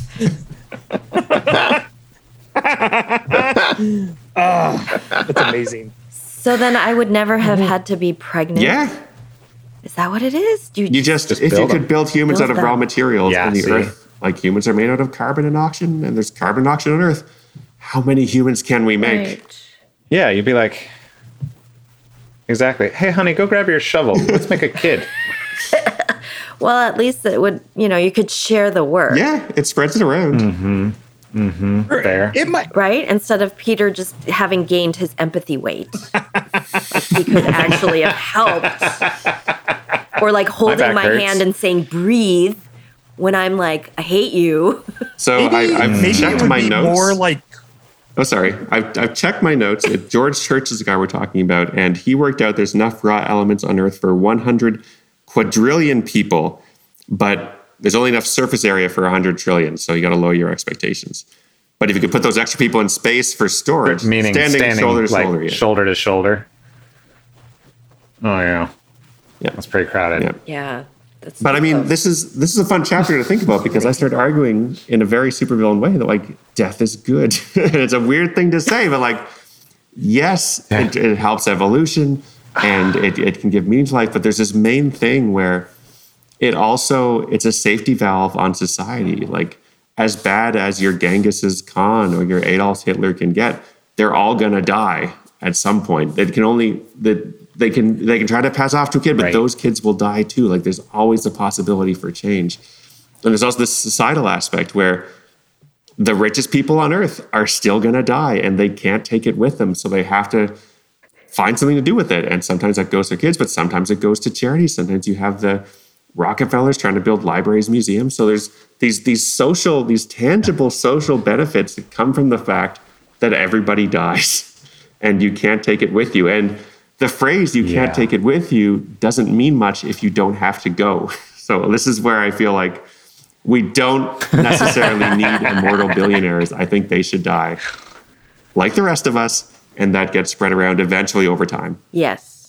that's amazing. So then I would never have had to be pregnant. Yeah. Is that what it is? Do You just, Just if you build could them. build humans Build out of raw them. materials Yeah, in the see? Earth, like humans are made out of carbon and oxygen, and there's carbon and oxygen on Earth. How many humans can we make? Right. Yeah, you'd be like, exactly. Hey, honey, go grab your shovel. Let's make a kid. Well, at least it would, you know, you could share the work, Yeah, it spreads it around. There. It might. right? Instead of Peter just having gained his empathy weight. He could actually have helped. Or like holding back my, hurts. hand and saying, breathe, when I'm like, I hate you. So Maybe, I, I've maybe it checked would my be notes. more like Oh, sorry. I've, I've checked my notes. It, George Church is the guy we're talking about, and he worked out there's enough raw elements on Earth for one hundred quadrillion people, but there's only enough surface area for one hundred trillion, so you got to lower your expectations. But if you could put those extra people in space for storage, Meaning standing, standing, shoulder to like shoulder, yeah. shoulder to shoulder. Oh yeah, Yeah. that's pretty crowded. Yeah. Yeah. That's But I mean, close. this is this is a fun chapter to think about because I started arguing in a very supervillain way that like death is good. It's a weird thing to say, but like, yes, Yeah. it, it helps evolution and it, it can give meaning to life. But there's this main thing where it also it's a safety valve on society. Like as bad as your Genghis Khan or your Adolf Hitler can get, they're all gonna die at some point. It can only that. They can they can try to pass off to a kid, but Right. those kids will die too. Like there's always a possibility for change. And there's also this societal aspect where the richest people on earth are still gonna die and they can't take it with them. So they have to find something to do with it. And sometimes that goes to kids, but sometimes it goes to charity. Sometimes you have the Rockefellers trying to build libraries, museums. So there's these these social, these tangible social benefits that come from the fact that everybody dies and you can't take it with you. And the phrase you can't Yeah. take it with you doesn't mean much if you don't have to go. So this is where I feel like we don't necessarily need immortal billionaires. I think they should die. like the rest of us, and that gets spread around eventually over time. Yes.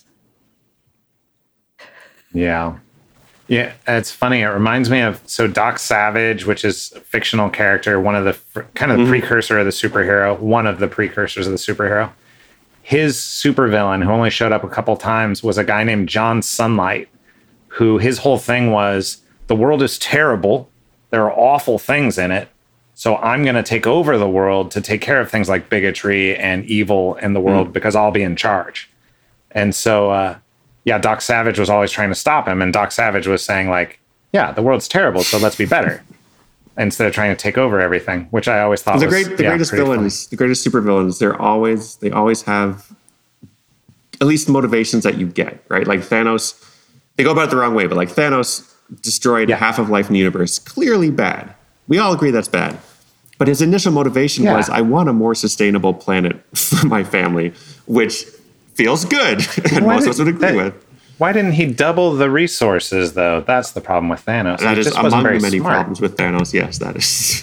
Yeah. Yeah, it's funny. It reminds me of, so Doc Savage, which is a fictional character, one of the, kind of the mm-hmm. precursor of the superhero, one of the precursors of the superhero. His supervillain, who only showed up a couple times, was a guy named John Sunlight, who his whole thing was, the world is terrible. There are awful things in it. So I'm going to take over the world to take care of things like bigotry and evil in the world mm. because I'll be in charge. And so, uh, yeah, Doc Savage was always trying to stop him. And Doc Savage was saying, like, yeah, the world's terrible, so let's be better. Instead of trying to take over everything, which I always thought the was great, the yeah, greatest villains, funny. the greatest supervillains. They're always they always have at least motivations that you get, right? Like Thanos, they go about it the wrong way, but like Thanos destroyed yeah. half of life in the universe. Clearly bad. We all agree that's bad. But his initial motivation yeah. was, I want a more sustainable planet for my family, which feels good, and why most did, of us would agree that, with. Why didn't he double the resources, though? That's the problem with Thanos. That he is just among very the many smart. problems with Thanos. Yes, that is.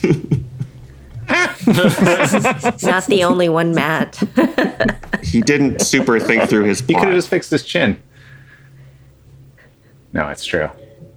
Not the only one, Matt. He didn't super think through his plot. He could have just fixed his chin. No, it's true.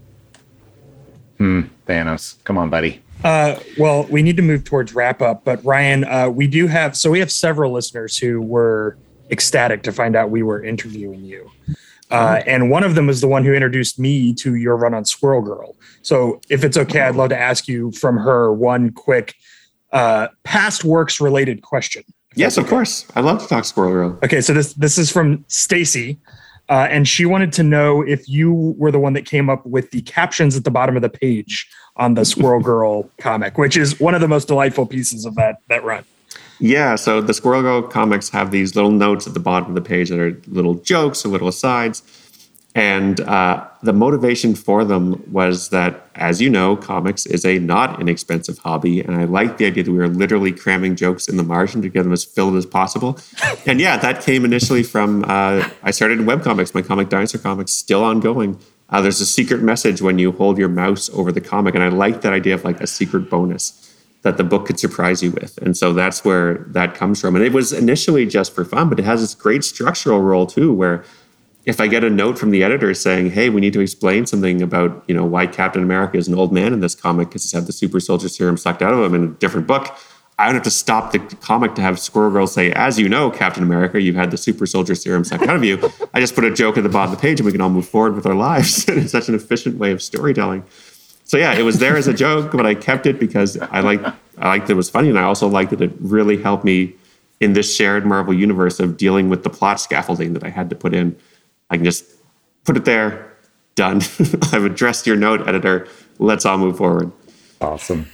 Hmm, Thanos. Come on, buddy. Uh, well, we need to move towards wrap up, but Ryan, uh, we do have, so we have several listeners who were ecstatic to find out we were interviewing you. Uh, and one of them was the one who introduced me to your run on Squirrel Girl. So if it's okay, I'd love to ask you from her one quick uh, past works related question. Yes, of okay. course. I'd love to talk Squirrel Girl. Okay, so this this is from Stacy. Uh, and she wanted to know if you were the one that came up with the captions at the bottom of the page on the Squirrel Girl comic, which is one of the most delightful pieces of that that run. Yeah, so the Squirrel Girl comics have these little notes at the bottom of the page that are little jokes or little asides. And uh, the motivation for them was that, as you know, comics is a not inexpensive hobby. And I liked the idea that we were literally cramming jokes in the margin to get them as filled as possible. And yeah, that came initially from, uh, I started in webcomics, my Comic Dinosaur comics, still ongoing. Uh, there's a secret message when you hold your mouse over the comic. And I liked that idea of like a secret bonus that the book could surprise you with. And so that's where that comes from. And it was initially just for fun, but it has this great structural role too, where if I get a note from the editor saying, hey, we need to explain something about, you know, why Captain America is an old man in this comic because he's had the super soldier serum sucked out of him in a different book, I don't have to stop the comic to have Squirrel Girl say, as you know, Captain America, you've had the super soldier serum sucked out of you. I just put a joke at the bottom of the page and we can all move forward with our lives. And it's such an efficient way of storytelling. So yeah, it was there as a joke, but I kept it because I liked I liked that it was funny, and I also liked that it really helped me in this shared Marvel universe of dealing with the plot scaffolding that I had to put in. I can just put it there, done. I've addressed your note, editor. Let's all move forward. Awesome.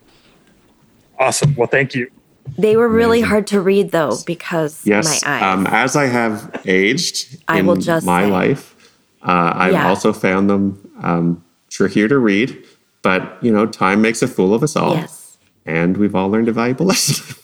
Awesome. Well, thank you. They were really Amazing. hard to read, though, because yes, my eyes. Um, as I have aged I in will just my say. life, uh, I've Yeah. also found them um, trickier to read. But, you know, time makes a fool of us all. Yes. And we've all learned a valuable lesson.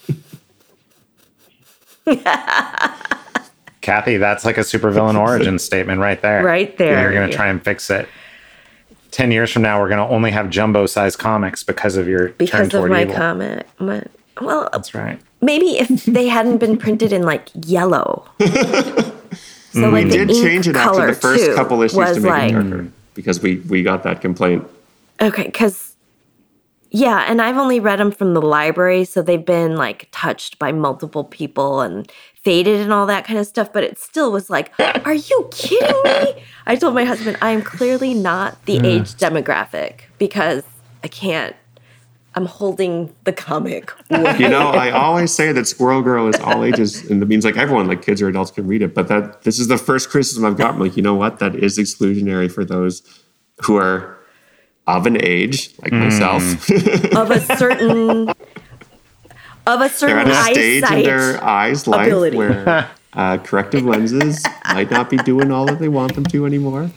Kathy, that's like a supervillain origin statement right there. Right there. You're going to try and fix it. Ten years from now, we're going to only have jumbo-sized comics because of your because turn of toward my evil. comic. My, well, That's right. maybe if they hadn't been printed in like yellow. So like we the did ink change it after color, the first too, couple issues was to make like, it darker because we, we got that complaint. Okay, because, yeah, and I've only read them from the library, so they've been, like, touched by multiple people and faded and all that kind of stuff, but it still was like, are you kidding me? I told my husband, I am clearly not the age demographic because I can't, I'm holding the comic away. You know, I always say that Squirrel Girl is all ages, and it means, like, everyone, like, kids or adults can read it, but that this is the first criticism I've gotten. Like, you know what? That is exclusionary for those who are of an age, like mm. myself. of a certain of a certain They're at a stage eyesight in their eyes life ability. where uh, corrective lenses might not be doing all that they want them to anymore.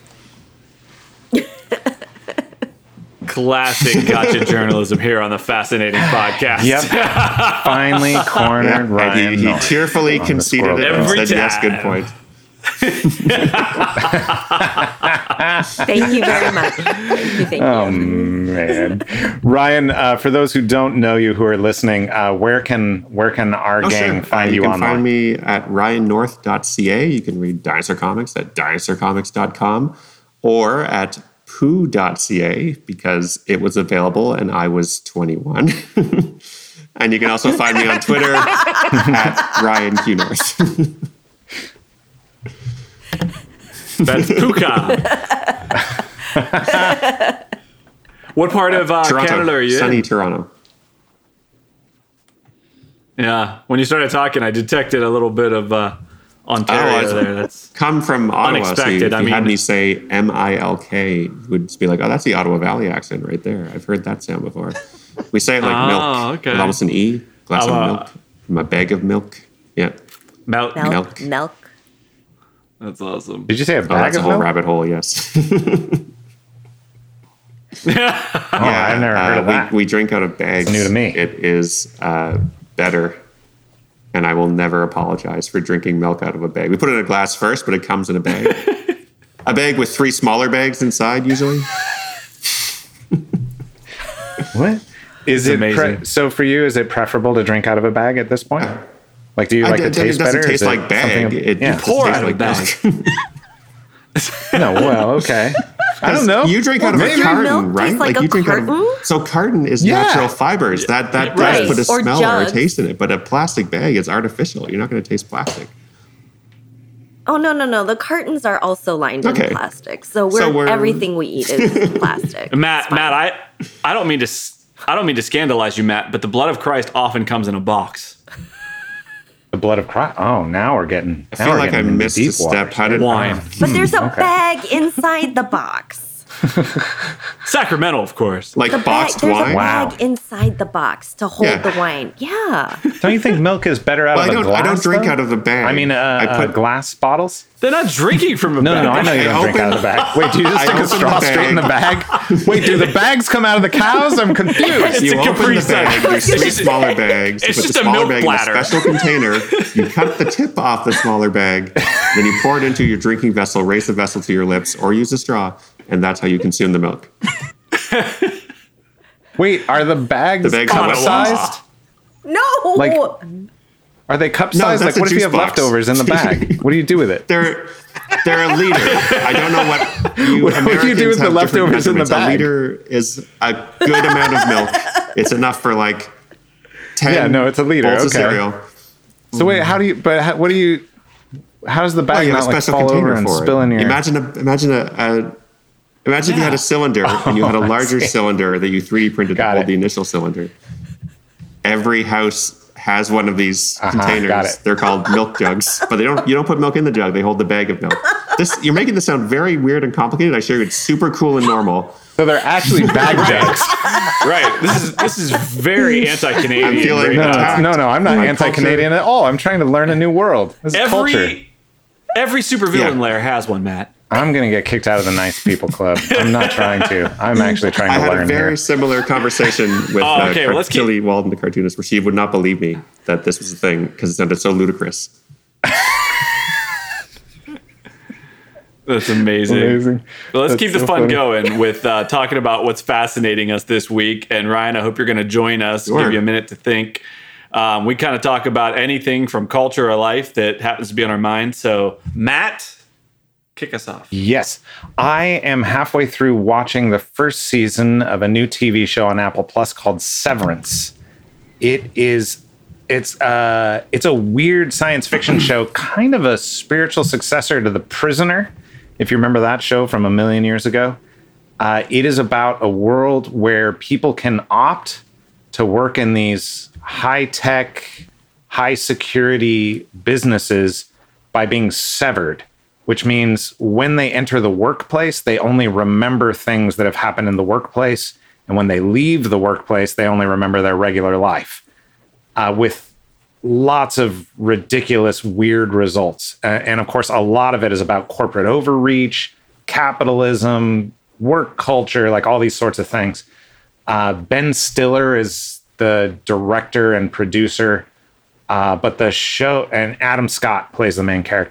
Classic gotcha journalism here on the Fascinating Podcast. Yep. Finally cornered Yeah, Ryan. He, he tearfully conceded it and Every said, yes, time. good point. Thank you very much. Thank you. Thank Oh you. man, Ryan. Uh, for those who don't know you, who are listening, uh, where can where can our Oh, gang sure. find uh, you, you can online? find me at ryan north dot c a. You can read Dinosaur Comics at dinosaur comics dot com or at poo dot c a because it was available and I was twenty-one. And you can also find me on Twitter at Ryan Q North. That's Puka. What part of uh, Toronto, Canada are you sunny in? Toronto. Yeah, when you started talking, I detected a little bit of uh, Ontario Oh, I- there. That's Come from Ottawa, so Unexpected, if I you had mean- me say M I L K, you would just be like, oh, that's the Ottawa Valley accent right there. I've heard that sound before. We say it like Oh, milk, okay. with almost an E, glass Oh, of uh, milk, from a bag of milk. Yeah. Mel- Milk. Milk. Milk. That's awesome. Did you say a Oh, bag that's a of whole milk? rabbit hole, yes. Oh, I've never heard uh, of that. We, we drink out of bags. It's new to me. It is uh, better. And I will never apologize for drinking milk out of a bag. We put it in a glass first, but it comes in a bag. A bag with three smaller bags inside, usually. What is it? amazing. Pre- so for you, is it preferable to drink out of a bag at this point? Like, do you like I- the it, taste it doesn't better? taste Is like bag. something- It yeah. just Pour tastes out of like bag. milk. No, well, okay. I don't know. You drink out of Maybe. a carton, Milk right? tastes like a you drink out carton? of so carton is Yeah. natural fibers. That that Right. does put a Or smell or a jugs. taste in it. But a plastic bag is artificial. You're not going to taste plastic. Oh no no no! The cartons are also lined Okay. in plastic, so we're, So we're- everything we eat is plastic. Matt, It's fine. Matt, I, I don't mean to, s- I don't mean to scandalize you, Matt, but the blood of Christ often comes in a box. The blood of Christ. Oh, now we're getting. I now feel we're like I getting into missed a deep step. waters. How did Wine. But there's a Okay. bag inside the box. Sacramento, of course. like The bag, boxed there's wine? a Wow. bag inside the box to hold Yeah. the wine. Yeah. Don't you think milk is better out Well, I of a don't. glass? I don't drink though? out of the bag. I mean, uh, I uh, put glass bottles. They're not drinking from a No, bag. no, no. I know you I don't drink open- out of the bag. Wait, do you just I stick a open straw the straight in the bag. bag? Wait, do the bags come out of the cows? I'm confused. It's you a open Capri the Sun. bag. There's It's three just- smaller bags. You it's put just the a smaller milk bag bladder. in a special container. You cut the tip off the smaller bag. Then you pour it into your drinking vessel. Raise the vessel to your lips, or use a straw, and that's how you consume the milk. Wait, are the bags The bags cup have a sized? No. Like- Are they cup No, sized? that's like, a what if you juice have box. leftovers in the bag? What do you do with it? They're they're a liter. I don't know what you What do you do with Americans the have different leftovers in the measurements. A bag? liter is a good amount of milk. It's enough for like ten. Yeah, no, it's a liter, bowls of okay. cereal. So wait, how do you? But how, what do you? How does the Well, bag you have not a like special fall container over and for spill it. in your? Imagine a imagine a, a imagine if you had a cylinder and you had a Oh, I larger see. cylinder that you three D printed Got to hold it. the initial cylinder. Every house has one of these Uh-huh, containers. got it. They're called milk jugs, but they don't. You don't put milk in the jug. They hold the bag of milk. This you're making this sound very weird and complicated. I assure you, it's super cool and normal. So they're actually bag jugs. Right. This is this is very anti-Canadian. I'm feeling right No, now. attacked. no, no. I'm not My anti-Canadian at all. I'm trying to learn a new world. This is culture. Every every supervillain Yeah. lair has one, Matt. I'm gonna get kicked out of the nice people club. I'm not trying to. I'm actually trying I to had a learn very here. similar conversation with Oh, uh, okay, Car- well, let's keep- Tilly Walden, the cartoonist, where she would not believe me that this was a thing because it sounded so ludicrous. That's amazing. Amazing. Well, let's That's keep the so fun funny. going with uh, talking about what's fascinating us this week. And Ryan, I hope you're going to join us. Sure. Give you a minute to think. Um, we kind of talk about anything from culture or life that happens to be on our mind. So, Matt, kick us off. Yes, I am halfway through watching the first season of a new T V show on Apple Plus called Severance. It is it's uh it's a weird science fiction show, kind of a spiritual successor to The Prisoner, if you remember that show from a million years ago. Uh, it is about a world where people can opt to work in these high-tech, high-security businesses by being severed, which means when they enter the workplace, they only remember things that have happened in the workplace. And when they leave the workplace, they only remember their regular life, uh, with lots of ridiculous, weird results. Uh, and of course, a lot of it is about corporate overreach, capitalism, work culture, like all these sorts of things. Uh, Ben Stiller is the director and producer, uh, but the show, and Adam Scott plays the main character.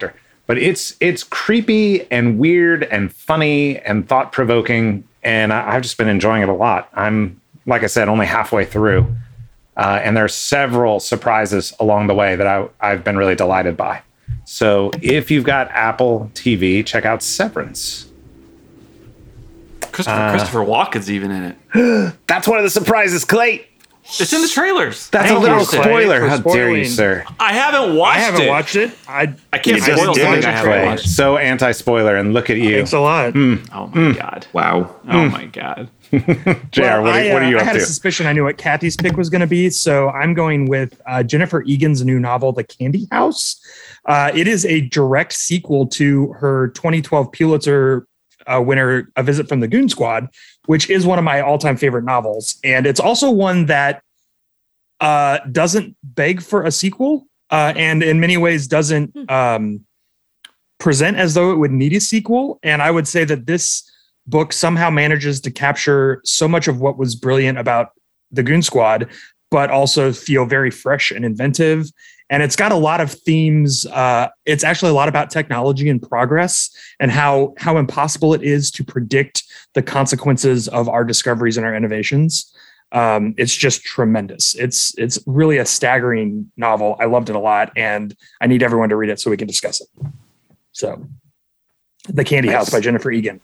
but it's it's creepy and weird and funny and thought provoking, and I, I've just been enjoying it a lot. I'm, like I said, only halfway through, uh, and there are several surprises along the way that I, I've been really delighted by. So if you've got Apple T V, check out Severance. Christopher, Uh, Christopher Walken's even in it. That's one of the surprises, Clay. It's in the trailers. That's Thank a little you, Clay, spoiler. for How dare you, spoiling. sir? I haven't watched I haven't it. watched it. I I can't You just spoil did something it, I haven't Clay, watched. so anti-spoiler, and look at you. Thanks a lot. Oh my god. Wow. Oh my god. J R, Well, what, are, I, what are uh, you I up had to? a suspicion I knew what Kathy's pick was going to be, so I'm going with uh, Jennifer Egan's new novel, The Candy House. Uh, it is a direct sequel to her twenty twelve Pulitzer uh, winner, A Visit from the Goon Squad, which is one of my all-time favorite novels. And it's also one that uh, doesn't beg for a sequel uh, and in many ways doesn't um, present as though it would need a sequel. And I would say that this book somehow manages to capture so much of what was brilliant about the Goon Squad, but also feel very fresh and inventive. And it's got a lot of themes. Uh, it's actually a lot about technology and progress and how, how impossible it is to predict the consequences of our discoveries and our innovations. Um, it's just tremendous. It's, it's really a staggering novel. I loved it a lot, and I need everyone to read it so we can discuss it. So The Candy House by Jennifer Egan.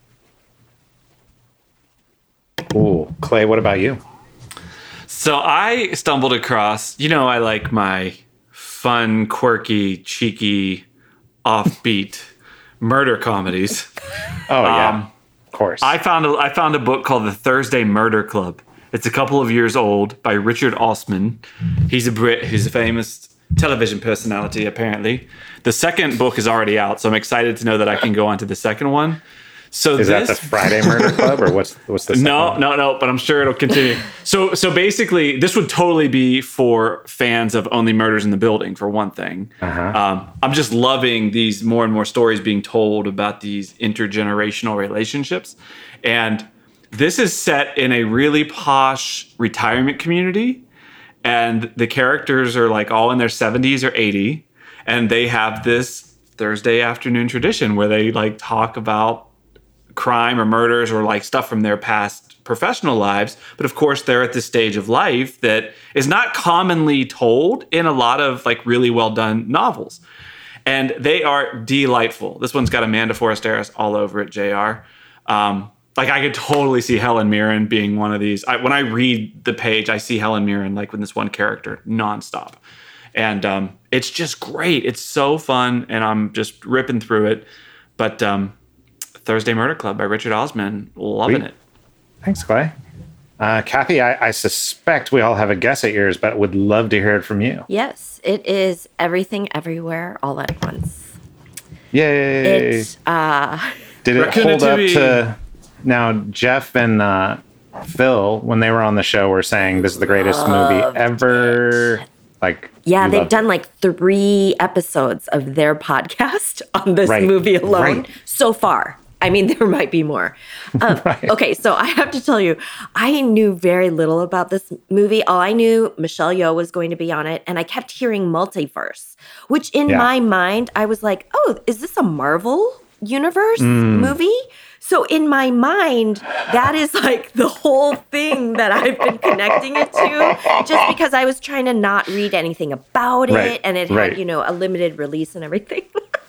Ooh, Clay, what about you? So I stumbled across, you know, I like my fun, quirky, cheeky, offbeat murder comedies. Oh, yeah, Um, of course. I found a, I found a book called The Thursday Murder Club. It's a couple of years old by Richard Osman. He's a Brit who's a famous television personality, apparently. The second book is already out, so I'm excited to know that I can go on to the second one. So Is this, that the Friday Murder Club, or what's what's the second No, one? no, no, but I'm sure it'll continue. so so basically, this would totally be for fans of Only Murders in the Building, for one thing. Uh-huh. Um, I'm just loving these more and more stories being told about these intergenerational relationships. And this is set in a really posh retirement community. And the characters are like all in their seventies or eighty. And they have this Thursday afternoon tradition where they like talk about crime or murders or like stuff from their past professional lives. But of course, they're at this stage of life that is not commonly told in a lot of like really well done novels. And they are delightful. This one's got Amanda Forresteris all over it, J R. Um, like I could totally see Helen Mirren being one of these. I, when I read the page, I see Helen Mirren like with this one character nonstop. And um, it's just great. It's so fun. And I'm just ripping through it. But um, Thursday Murder Club by Richard Osman. Loving Sweet. it. Thanks, Clay. Uh, Kathy, I, I suspect we all have a guess at yours, but would love to hear it from you. Yes, it is Everything Everywhere All at Once. Yay! It's uh Did it Reckon it hold to up be- to... Now, Jeff and uh, Phil, when they were on the show, were saying this is the greatest movie ever. Like, yeah, you they've loved done it. like three episodes of their podcast on this Right, movie alone right. so far. I mean, there might be more. Um, Right. Okay, so I have to tell you, I knew very little about this movie. All I knew, Michelle Yeoh was going to be on it, and I kept hearing multiverse, which in Yeah. my mind, I was like, oh, is this a Marvel universe Mm. movie? So in my mind, that is like the whole thing that I've been connecting it to, just because I was trying to not read anything about it, Right, and it right. had, you know, a limited release and everything.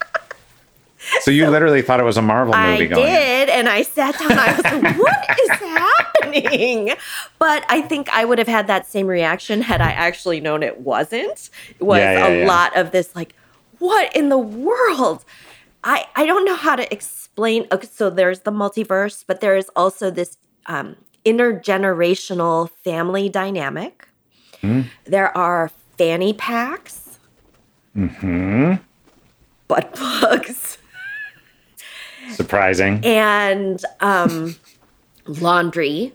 So you literally thought it was a Marvel movie I going in. did, and I sat down. I was like, "What is happening?" But I think I would have had that same reaction had I actually known it wasn't. It was Yeah, yeah, a yeah. lot of this, like, "What in the world?" I I don't know how to explain. Okay, so there's the multiverse, but there is also this um, intergenerational family dynamic. Hmm. There are fanny packs, Mm-hmm. butt plugs, Surprising. and um, laundry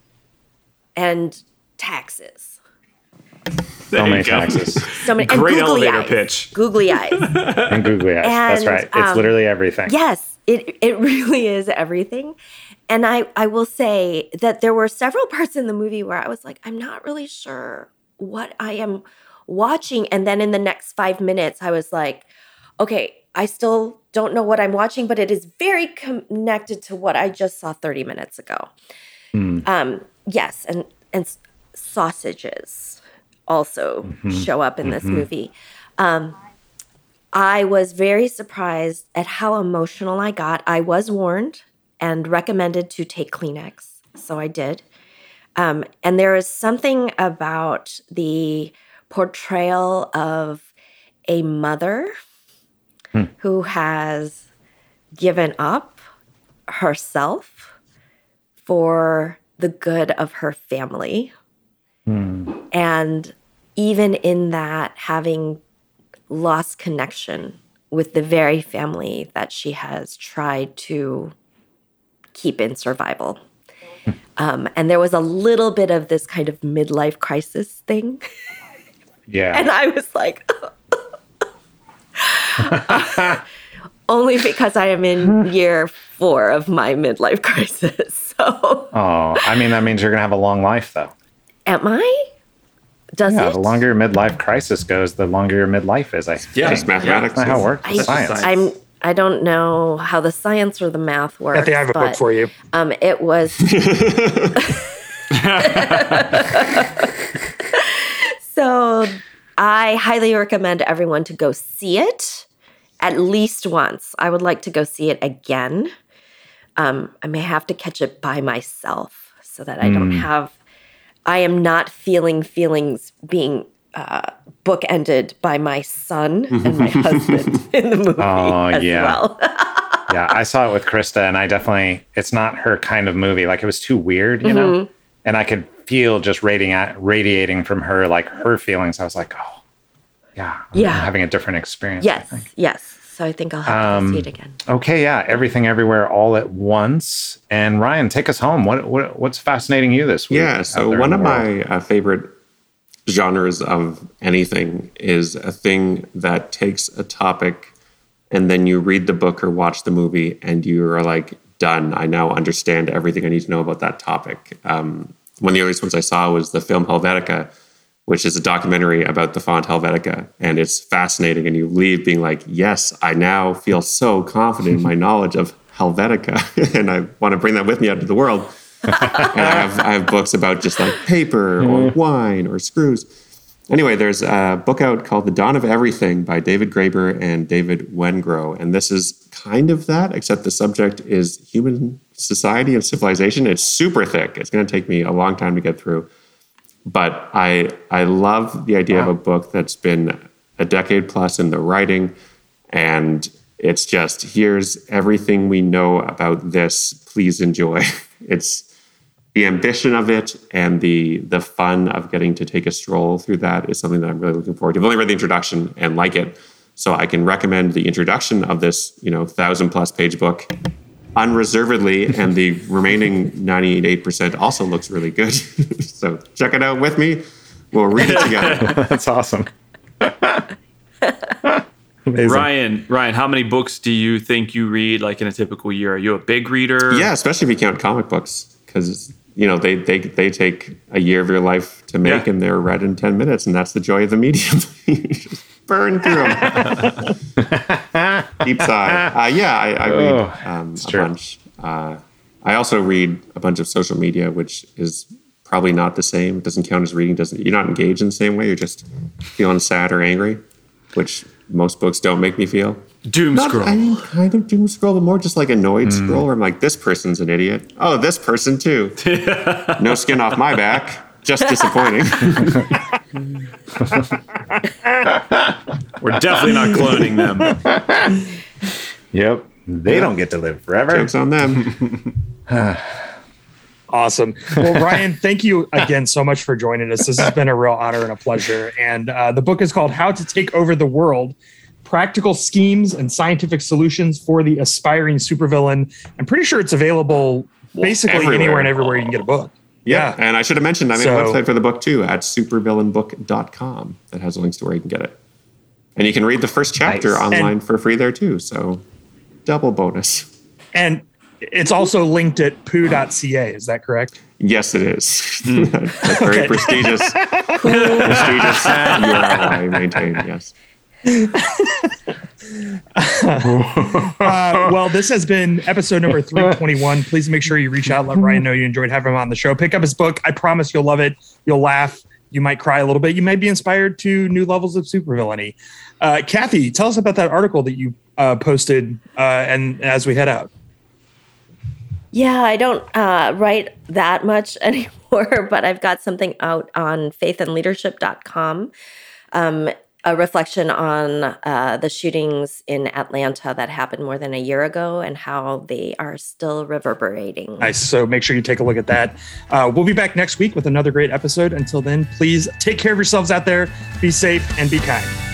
and taxes. So There many you go. taxes So many Great and googly elevator eyes. pitch. Googly eyes. and googly eyes. That's And, right. It's um, literally everything. Yes, it it really is everything. And I I will say that there were several parts in the movie where I was like, I'm not really sure what I am watching. And then in the next five minutes, I was like, okay, I still don't know what I'm watching, but it is very connected to what I just saw thirty minutes ago. Mm. Um, yes, and and sausages also mm-hmm. show up in mm-hmm. this movie. Um, I was very surprised at how emotional I got. I was warned and recommended to take Kleenex, so I did. Um, and there is something about the portrayal of a mother hmm. who has given up herself for the good of her family. Hmm. And even in that, having lost connection with the very family that she has tried to keep in survival. Um, and there was a little bit of this kind of midlife crisis thing. Yeah. And I was like, uh, only because I am in year four of my midlife crisis. So. Oh, I mean, that means you're going to have a long life, though. Am I? Does yeah, it? The longer your midlife crisis goes, the longer your midlife is. I yeah, it's mathematics. That's not how it works. I, It's science. I'm. I don't know how the science or the math works. I think I have a but, book for you. Um, it was. So, I highly recommend everyone to go see it at least once. I would like to go see it again. Um, I may have to catch it by myself so that I mm. don't have. I am not feeling feelings being uh, bookended by my son and my husband in the movie oh, as yeah. well. Yeah, I saw it with Krista, and I definitely, it's not her kind of movie. Like, it was too weird, you mm-hmm. know? And I could feel just radiating, radiating from her, like, her feelings. I was like, oh, yeah. I'm yeah. having a different experience. Yes, yes. So I think I'll have um, to see it again. Okay, yeah. Everything, Everywhere, All at Once. And Ryan, take us home. What, what What's fascinating you this week? Yeah, so one of my uh, favorite genres of anything is a thing that takes a topic and then you read the book or watch the movie and you are like, done. I now understand everything I need to know about that topic. Um, one of the earliest ones I saw was the film Helvetica, which is a documentary about the font Helvetica. And it's fascinating. And you leave being like, yes, I now feel so confident in my knowledge of Helvetica. And I want to bring that with me out into the world. And I have, I have books about just like paper or wine or screws. Anyway, there's a book out called The Dawn of Everything by David Graeber and David Wengrow. And this is kind of that, except the subject is human society and civilization. It's super thick. It's going to take me a long time to get through. But I I love the idea wow. of a book that's been a decade plus in the writing. And it's just, here's everything we know about this. Please enjoy. It's the ambition of it and the the fun of getting to take a stroll through that is something that I'm really looking forward to. I've only read the introduction and like it, so I can recommend the introduction of this, you know, thousand plus page book unreservedly, and the remaining ninety-eight percent also looks really good. So check it out with me. We'll read it together. That's awesome. Ryan, Ryan, how many books do you think you read like in a typical year? Are you a big reader? Yeah, especially if you count comic books, because you know they they they take a year of your life to make, yeah. and they're read in ten minutes, and that's the joy of the medium. You just burn through them. Deep sigh. Uh, yeah, I, I read um, a true. bunch. Uh, I also read a bunch of social media, which is probably not the same. It doesn't count as reading. Doesn't you're not engaged in the same way. You're just feeling sad or angry, which most books don't make me feel. Doom Not, scroll. I mean, kind of doom scroll, but more just like annoyed mm. scroll where I'm like, this person's an idiot. Oh, this person too. No skin off my back. Just disappointing. We're definitely not cloning them. Yep. They yep. don't get to live forever. Joke's on them. Awesome. Well, Ryan, thank you again so much for joining us. This has been a real honor and a pleasure. And uh, the book is called How to Take Over the World: Practical Schemes and Scientific Solutions for the Aspiring Supervillain. I'm pretty sure it's available basically everywhere. anywhere and everywhere you can get a book. Yeah. yeah. And I should have mentioned, I made so, a website for the book too at supervillain book dot com that has links to where you can get it. And you can read the first chapter nice. online and, for free there too. So double bonus. And it's also linked at poo dot c a. Is that correct? Yes, it is. That's very okay. prestigious. prestigious U R L I maintain, yes. uh, well, this has been episode number three twenty-one. Please make sure you reach out. Let Ryan know you enjoyed having him on the show. Pick up his book. I promise you'll love it. You'll laugh. You might cry a little bit. You might be inspired to new levels of supervillainy. Uh, Kathy, tell us about that article that you uh, posted uh, and as we head out. Yeah, I don't uh, write that much anymore, but I've got something out on faith and leadership dot com, um, a reflection on uh, the shootings in Atlanta that happened more than a year ago and how they are still reverberating. Nice. So make sure you take a look at that. Uh, we'll be back next week with another great episode. Until then, please take care of yourselves out there. Be safe and be kind.